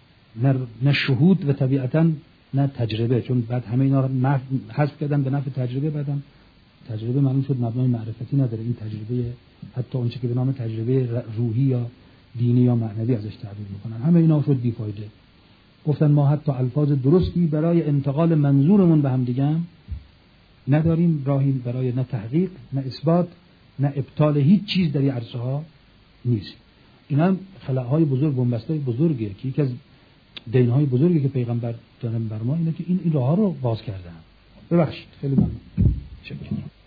نه شهود و طبیعتا نه تجربه، چون بعد همه اینا رو حذف کردن به نفع تجربه، بعدم تجربه معلوم شد مبنای معرفتی نداره. این تجربه حتی اونچه که به نام تجربه روحی یا دینی یا معنوی ازش تعبیر میکنن، همه اینا شد بیفایده. گفتن ما حتی الفاظ درستی برای انتقال منظورمون به هم دیگه هم نداریم، راهی برای نه تحقیق نه اثبات نه ابطال هیچ چیز در این عرصه ها نیست. اینا هم خلاهای بزرگ، بنبستای بزرگه که یکی از دینهای بزرگی که پیغمبر دارن بر ما اینه که این این راه ها رو باز کردن. ببخشید خیلی ممنون. شکر.